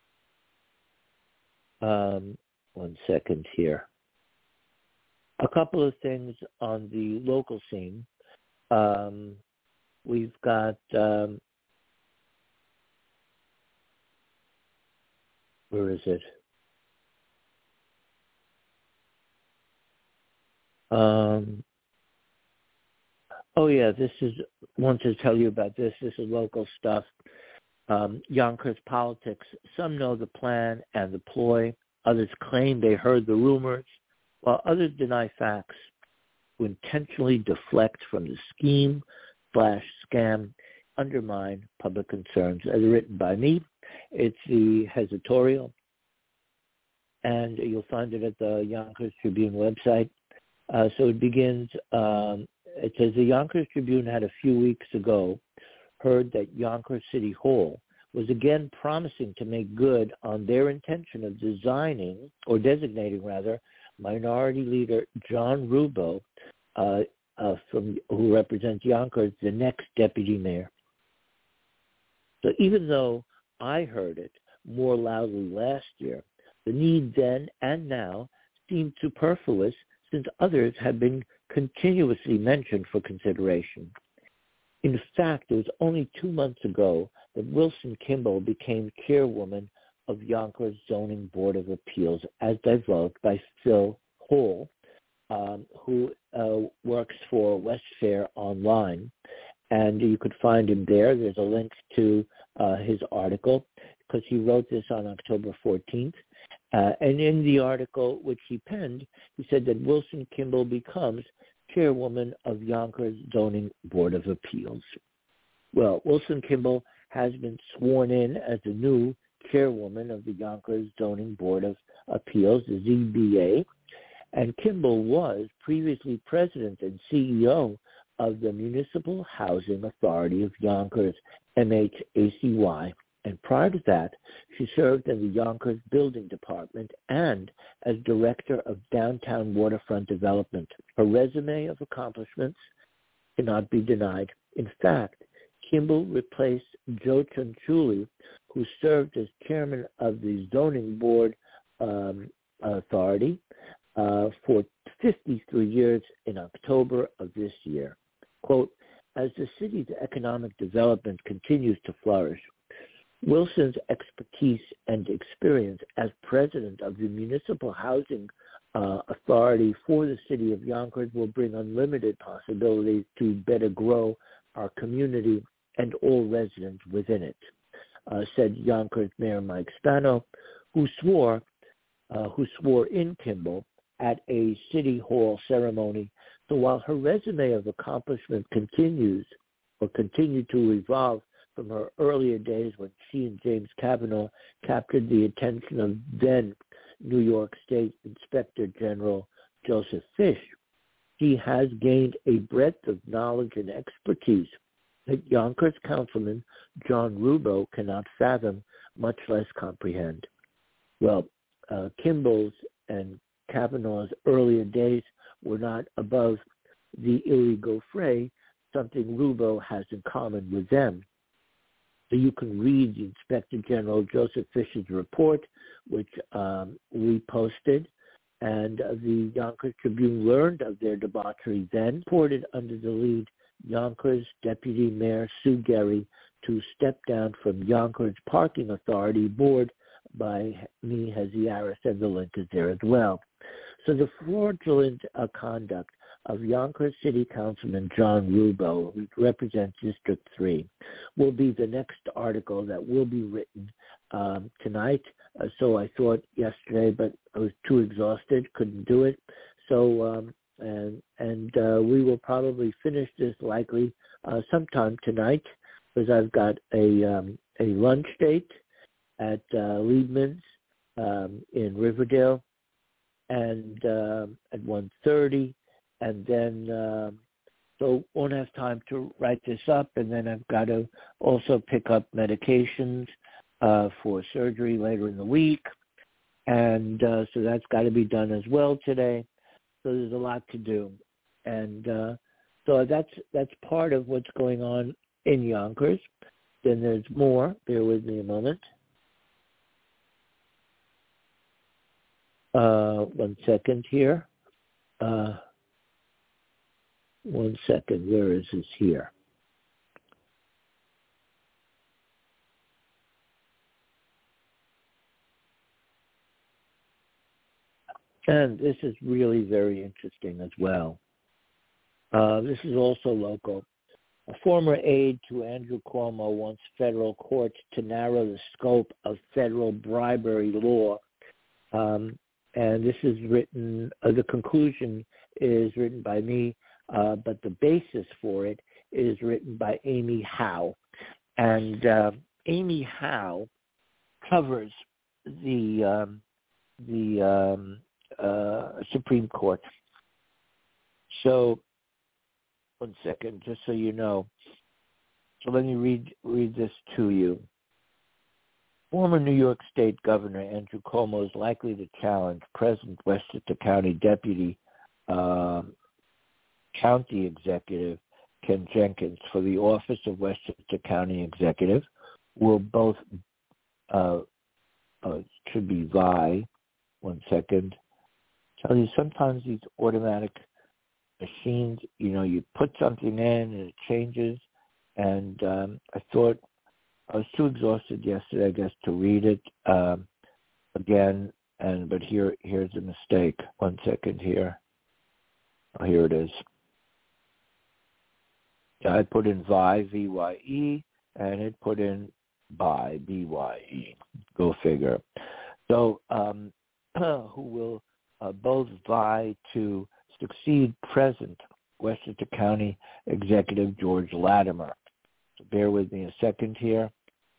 C: Um, one second here. A couple of things on the local scene. Um, we've got um, where is it? Um, oh yeah, this is want to tell you about this. This is local stuff. Um, Yonkers politics. Some know the plan and the ploy. Others claim they heard the rumors, while others deny facts, who intentionally deflect from the scheme, slash scam, undermine public concerns. As written by me, it's the Hesitorial, and you'll find it at the Yonkers Tribune website. Uh, so it begins, um, it says, the Yonkers Tribune had a few weeks ago heard that Yonkers City Hall was again promising to make good on their intention of designing, or designating rather, Minority Leader John Rubo, uh, uh, from who represents Yonkers, the next deputy mayor. So even though I heard it more loudly last year, the need then and now seemed superfluous, since others have been continuously mentioned for consideration. In fact, it was only two months ago that Wilson Kimball became chairwoman of Yonkers Zoning Board of Appeals, as divulged by Phil Hall, um, who uh, works for West Fair Online. And you could find him there. There's a link to uh, his article, because he wrote this on October fourteenth. Uh, and in the article which he penned, he said that Wilson Kimball becomes chairwoman of Yonkers Zoning Board of Appeals. Well, Wilson Kimball has been sworn in as the new chairwoman of the Yonkers Zoning Board of Appeals, the Z B A, and Kimball was previously president and C E O of the Municipal Housing Authority of Yonkers, M H A C Y. And prior to that, she served in the Yonkers Building Department and as Director of Downtown Waterfront Development. Her resume of accomplishments cannot be denied. In fact, Kimball replaced Joe Cianciulli, who served as chairman of the Zoning Board um, Authority uh, for fifty-three years in October of this year. Quote, as the city's economic development continues to flourish, Wilson's expertise and experience as president of the Municipal Housing uh, Authority for the city of Yonkers will bring unlimited possibilities to better grow our community and all residents within it, uh, said Yonkers Mayor Mike Spano, who swore, uh, who swore in Kimball at a city hall ceremony. So while her resume of accomplishment continues or continued to evolve from her earlier days when she and James Kavanaugh captured the attention of then New York State Inspector General Joseph Fish, she has gained a breadth of knowledge and expertise that Yonkers Councilman John Rubo cannot fathom, much less comprehend. Well, uh, Kimball's and Kavanaugh's earlier days were not above the illegal fray, something Rubo has in common with them. So you can read the Inspector General Joseph Fish's report, which um, we posted, and uh, the Yonkers Tribune learned of their debauchery then, reported under the lead Yonkers Deputy Mayor Sue Gary to step down from Yonkers Parking Authority board by me, Haziaris, and the link is there as well. So the fraudulent uh, conduct of Yonkers City Councilman John Rubo, who represents District three, will be the next article that will be written um, tonight. Uh, so I thought yesterday, but I was too exhausted, couldn't do it. So, um, and, and uh, we will probably finish this likely uh, sometime tonight, because I've got a, um, a lunch date at uh, Liebman's um, in Riverdale, and uh, at one thirty, and then uh, so won't have time to write this up, and then I've got to also pick up medications uh, for surgery later in the week, and uh, so that's got to be done as well today. So there's a lot to do, and uh, so that's that's part of what's going on in Yonkers. Then there's more. Bear with me a moment. Uh, one second here. Uh, one second. Where is this here? And this is really very interesting as well. Uh, this is also local. A former aide to Andrew Cuomo wants federal courts to narrow the scope of federal bribery law. Um, and this is written, uh, the conclusion is written by me, uh, but the basis for it is written by Amy Howe. And uh, Amy Howe covers the um, the um, uh, Supreme Court. So, one second, just so you know. So let me read read this to you. Former New York State Governor Andrew Cuomo is likely to challenge present Westchester County Deputy uh, County Executive Ken Jenkins for the office of Westchester County Executive. Will both, uh, uh, should be vie. One second. Tell you, sometimes these automatic machines, you know, you put something in and it changes. And um, I thought, I was too exhausted yesterday, I guess, to read it um, again. And but here, here's a mistake. One second here. Oh, here it is. Yeah, I put in vie, V Y E, and it put in by, B Y E. Go figure. So um, who will uh, both vie to succeed present Westchester County Executive George Latimer. So bear with me a second here.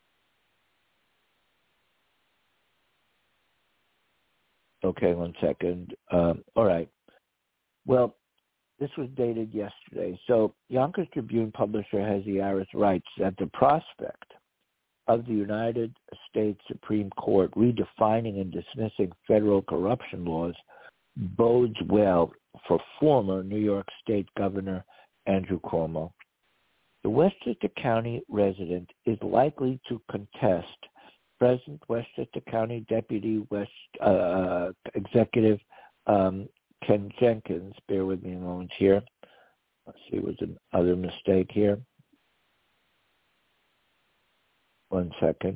C: Okay, one second. Um, all right. Well, this was dated yesterday. So Yonkers Tribune publisher Haziaris writes that the prospect of the United States Supreme Court redefining and dismissing federal corruption laws bodes well for former New York State Governor Andrew Cuomo. The Westchester County resident is likely to contest present Westchester County Deputy West uh, Executive um, Ken Jenkins. Bear with me a moment here. Let's see, was another mistake here. One second.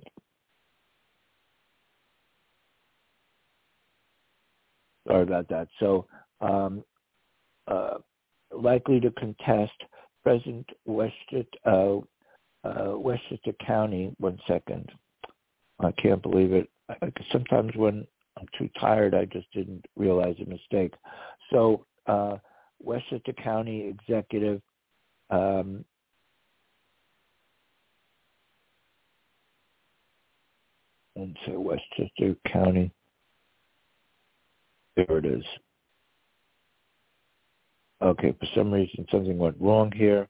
C: Sorry about that. So, um, uh, likely to contest President Westchester, uh, uh, Westchester County. One second. I can't believe it. I, sometimes when I'm too tired, I just didn't realize a mistake. So, uh, Westchester County Executive um, and so Westchester County. There it is. Okay, for some reason something went wrong here.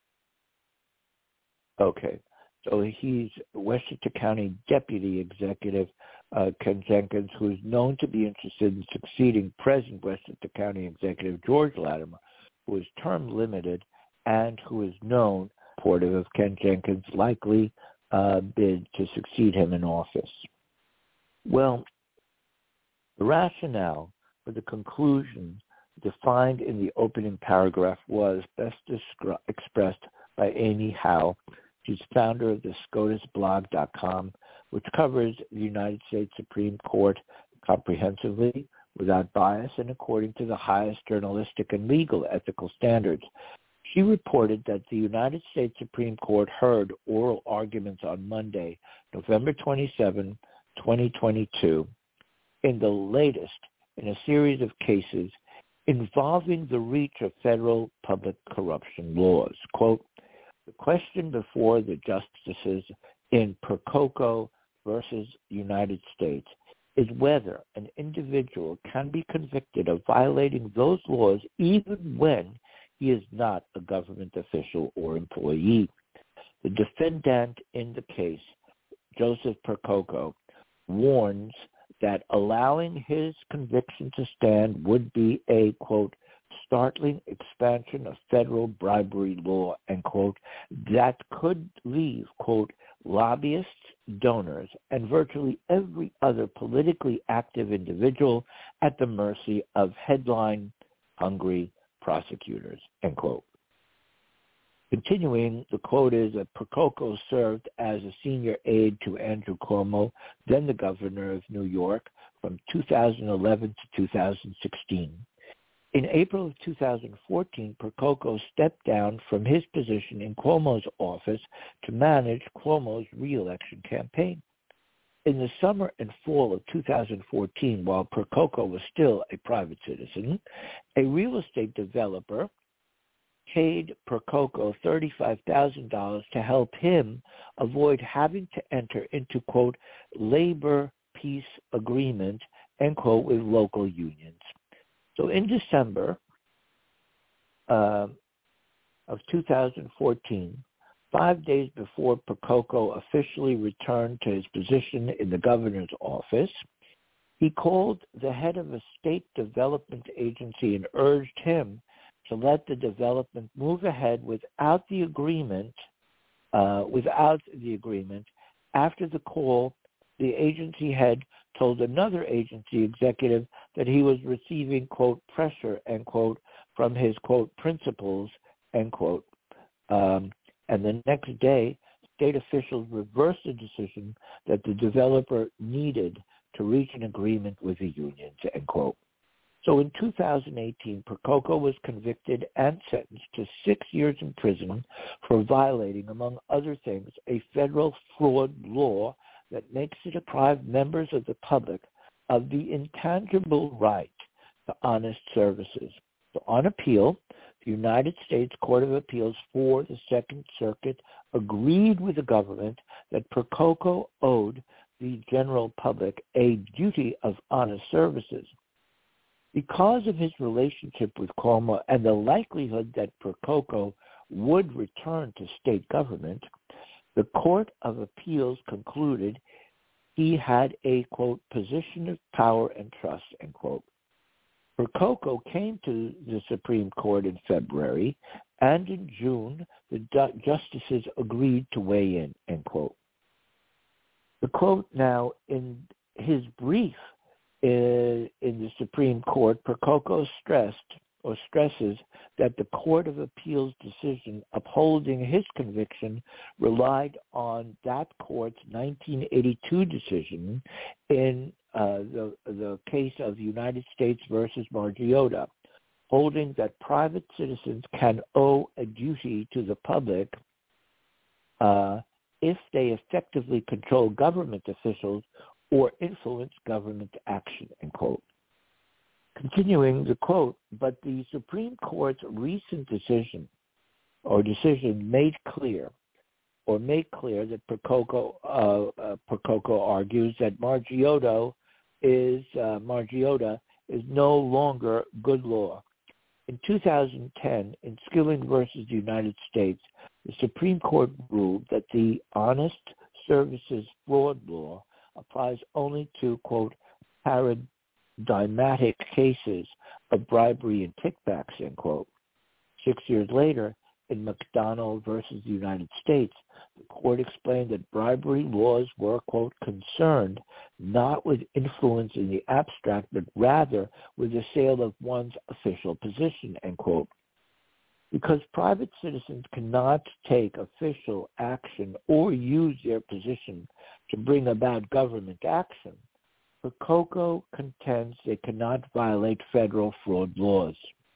C: Okay, so he's Westchester County Deputy Executive uh, Ken Jenkins, who is known to be interested in succeeding present Westchester County Executive George Latimer, who is term limited and who is known, supportive of Ken Jenkins' likely uh, bid to succeed him in office. Well, the rationale for the conclusion defined in the opening paragraph was best descri- expressed by Amy Howe. She's founder of the scotus blog dot com, which covers the United States Supreme Court comprehensively, without bias, and according to the highest journalistic and legal ethical standards. She reported that the United States Supreme Court heard oral arguments on Monday, November twenty-seventh, twenty twenty-two, in the latest in a series of cases involving the reach of federal public corruption laws. Quote, the question before the justices in Percoco versus United States is whether an individual can be convicted of violating those laws even when he is not a government official or employee. The defendant in the case, Joseph Percoco, warns that allowing his conviction to stand would be a, quote, startling expansion of federal bribery law, end quote, that could leave, quote, lobbyists, donors, and virtually every other politically active individual at the mercy of headline-hungry prosecutors, end quote. Continuing, the quote is that Percoco served as a senior aide to Andrew Cuomo, then the governor of New York, from two thousand eleven to two thousand sixteen. In April of two thousand fourteen, Percoco stepped down from his position in Cuomo's office to manage Cuomo's re-election campaign. In the summer and fall of two thousand fourteen, while Percoco was still a private citizen, a real estate developer paid Percoco thirty-five thousand dollars to help him avoid having to enter into, quote, labor peace agreement, end quote, with local unions. So in December uh, of two thousand fourteen, five days before Percoco officially returned to his position in the governor's office, he called the head of a state development agency and urged him to let the development move ahead without the agreement, uh, without the agreement. After the call, the agency head told another agency executive that he was receiving, quote, pressure, end quote, from his, quote, principals, end quote. Um, and the next day, state officials reversed the decision that the developer needed to reach an agreement with the unions, end quote. So in two thousand eighteen, Percoco was convicted and sentenced to six years in prison for violating, among other things, a federal fraud law that makes it deprive members of the public of the intangible right to honest services. So on appeal, the United States Court of Appeals for the Second Circuit agreed with the government that Percoco owed the general public a duty of honest services. Because of his relationship with Cuomo and the likelihood that Percoco would return to state government, the Court of Appeals concluded he had a, quote, position of power and trust, end quote. Percoco came to the Supreme Court in February, and in June, the justices agreed to weigh in, end quote. The quote now, in his brief in, in the Supreme Court, Percoco stressed or stresses that the Court of Appeals decision upholding his conviction relied on that court's nineteen eighty-two decision in uh, the, the case of United States versus Margiotta, holding that private citizens can owe a duty to the public uh, if they effectively control government officials or influence government action, end quote. Continuing the quote, but the Supreme Court's recent decision or decision made clear or made clear that Percoco, uh, uh, Percoco argues that Margiotta is, uh, Margiotta is no longer good law. In two thousand ten, in Skilling versus the United States, the Supreme Court ruled that the Honest Services Fraud Law applies only to, quote, paradigmatic cases of bribery and kickbacks, end quote. Six years later, in McDonald versus the United States, the court explained that bribery laws were, quote, concerned not with influence in the abstract, but rather with the sale of one's official position, end quote. Because private citizens cannot take official action or use their position to bring about government action, Percoco contends they cannot violate federal fraud laws.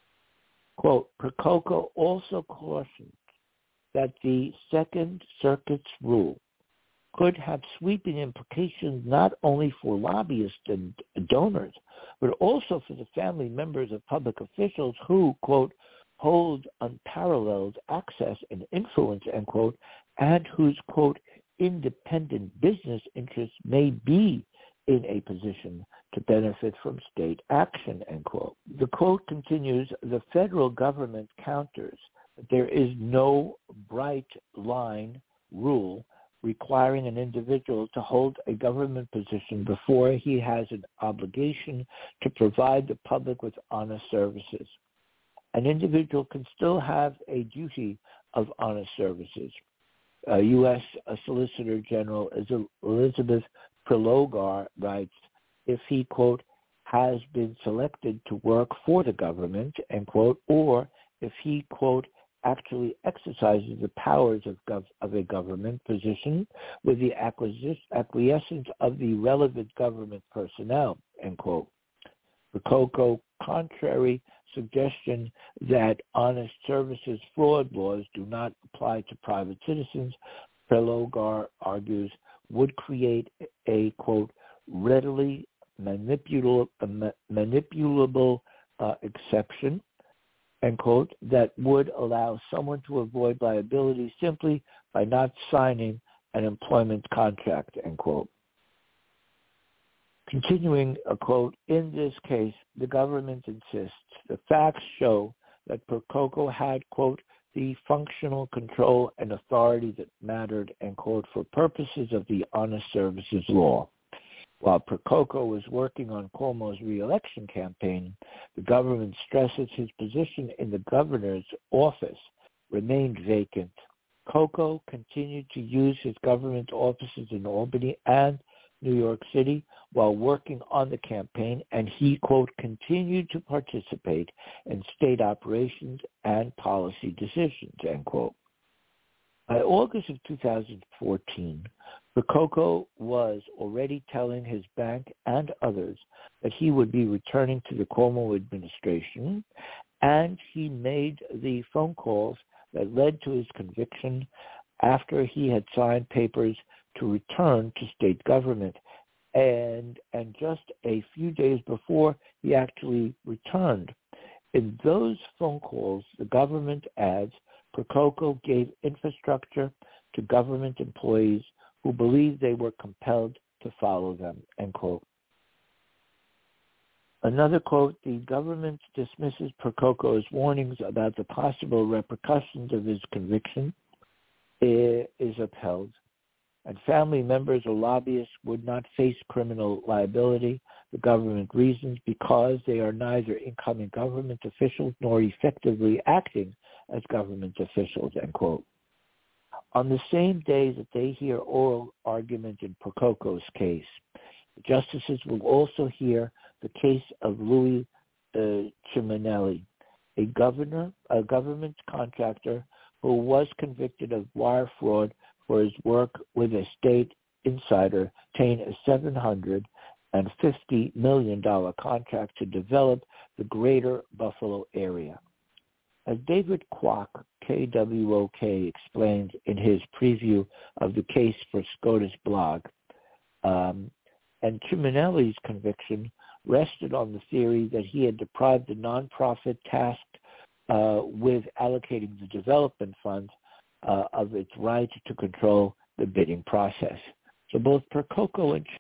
C: Quote, Percoco also cautioned that the Second Circuit's rule could have sweeping implications not only for lobbyists and donors, but also for the family members of public officials who, quote, hold unparalleled access and influence, end quote, and whose, quote, independent business interests may be in a position to benefit from state action, end quote. The quote continues, the federal government counters that there is no bright line rule requiring an individual to hold a government position before he has an obligation to provide the public with honest services. An individual can still have a duty of honest services. Uh, U S Solicitor General Elizabeth Prelogar writes, if he, quote, has been selected to work for the government, end quote, or if he, quote, actually exercises the powers of, gov- of a government position with the acquiescence of the relevant government personnel, end quote. Percoco, contrary suggestion that honest services fraud laws do not apply to private citizens, Prelogar argues, would create a, quote, readily manipulable, manipulable uh, exception, end quote, that would allow someone to avoid liability simply by not signing an employment contract, end quote. Continuing a quote, in this case, the government insists the facts show that Percoco had, quote, the functional control and authority that mattered, end quote, for purposes of the Honest Services Law. While Percoco was working on Cuomo's re-election campaign, the government stresses his position in the governor's office remained vacant. Percoco continued to use his government offices in Albany and New York City while working on the campaign, and he, quote, continued to participate in state operations and policy decisions, end quote. By August of two thousand fourteen, Percoco was already telling his bank and others that he would be returning to the Cuomo administration, and he made the phone calls that led to his conviction after he had signed papers to return to state government. And and just a few days before he actually returned. In those phone calls, the government adds, Percoco gave infrastructure to government employees who believed they were compelled to follow them, end quote. Another quote, the government dismisses Percoco's warnings about the possible repercussions of his conviction is upheld, and family members or lobbyists would not face criminal liability. The government reasons because they are neither incoming government officials nor effectively acting as government officials, end quote. On the same day that they hear oral argument in Percoco's case, the justices will also hear the case of Louis uh, Ciminelli, a governor, a government contractor who was convicted of wire fraud for his work with a state insider, obtained a seven hundred fifty million dollars contract to develop the greater Buffalo area. As David Kwok, K W O K, explained in his preview of the case for SCOTUS blog, um, and Ciminelli's conviction rested on the theory that he had deprived the nonprofit tasked uh, with allocating the development fund uh, of its right to control the bidding process. So both Percoco and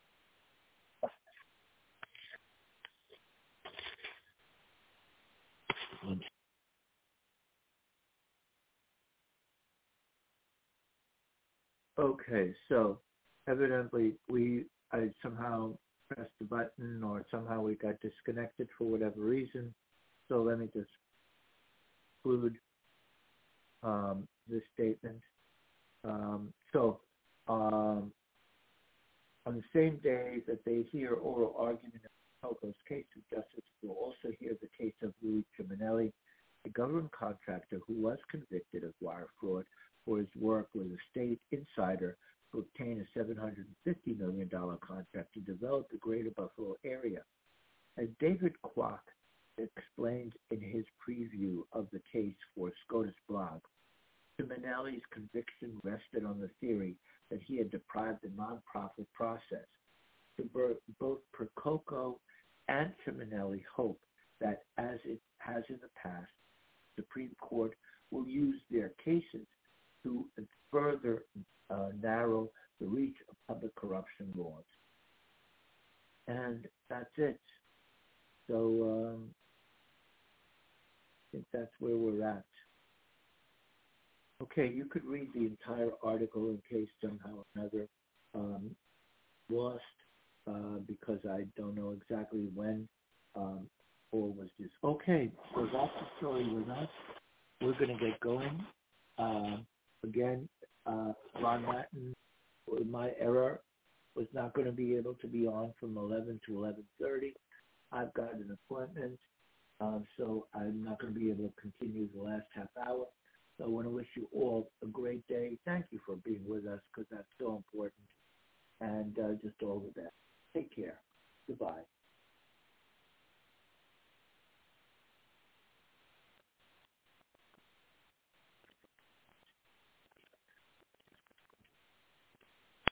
C: Okay, so evidently we I somehow pressed the button or somehow we got disconnected for whatever reason. So let me just include um, this statement. Um, so um, on the same day that they hear oral argument of Percoco's case, the justice will also hear the case of Louis Ciminelli, a government contractor who was convicted of wire fraud for his work with a state insider to obtain a seven hundred fifty million dollars contract to develop the greater Buffalo area. As David Kwok explained in his preview of the case for SCOTUS blog, Ciminelli's conviction rested on the theory that he had deprived the nonprofit process. Both Percoco and Ciminelli hope that, as it has in the past, the Supreme Court will use their cases to further uh, narrow the reach of public corruption laws. And that's it. So um, I think that's where we're at. Okay, you could read the entire article in case somehow or another um, lost uh, because I don't know exactly when um, or was this. Okay, so that's the story with us. We're going to get going. Uh, again, uh, Ron Latin, my error, was not going to be able to be on from eleven to eleven thirty. I've got an appointment, um, so I'm not going to be able to continue the last half hour. So I want to wish you all a great day. Thank you for being with us because that's so important. And uh, just all the best.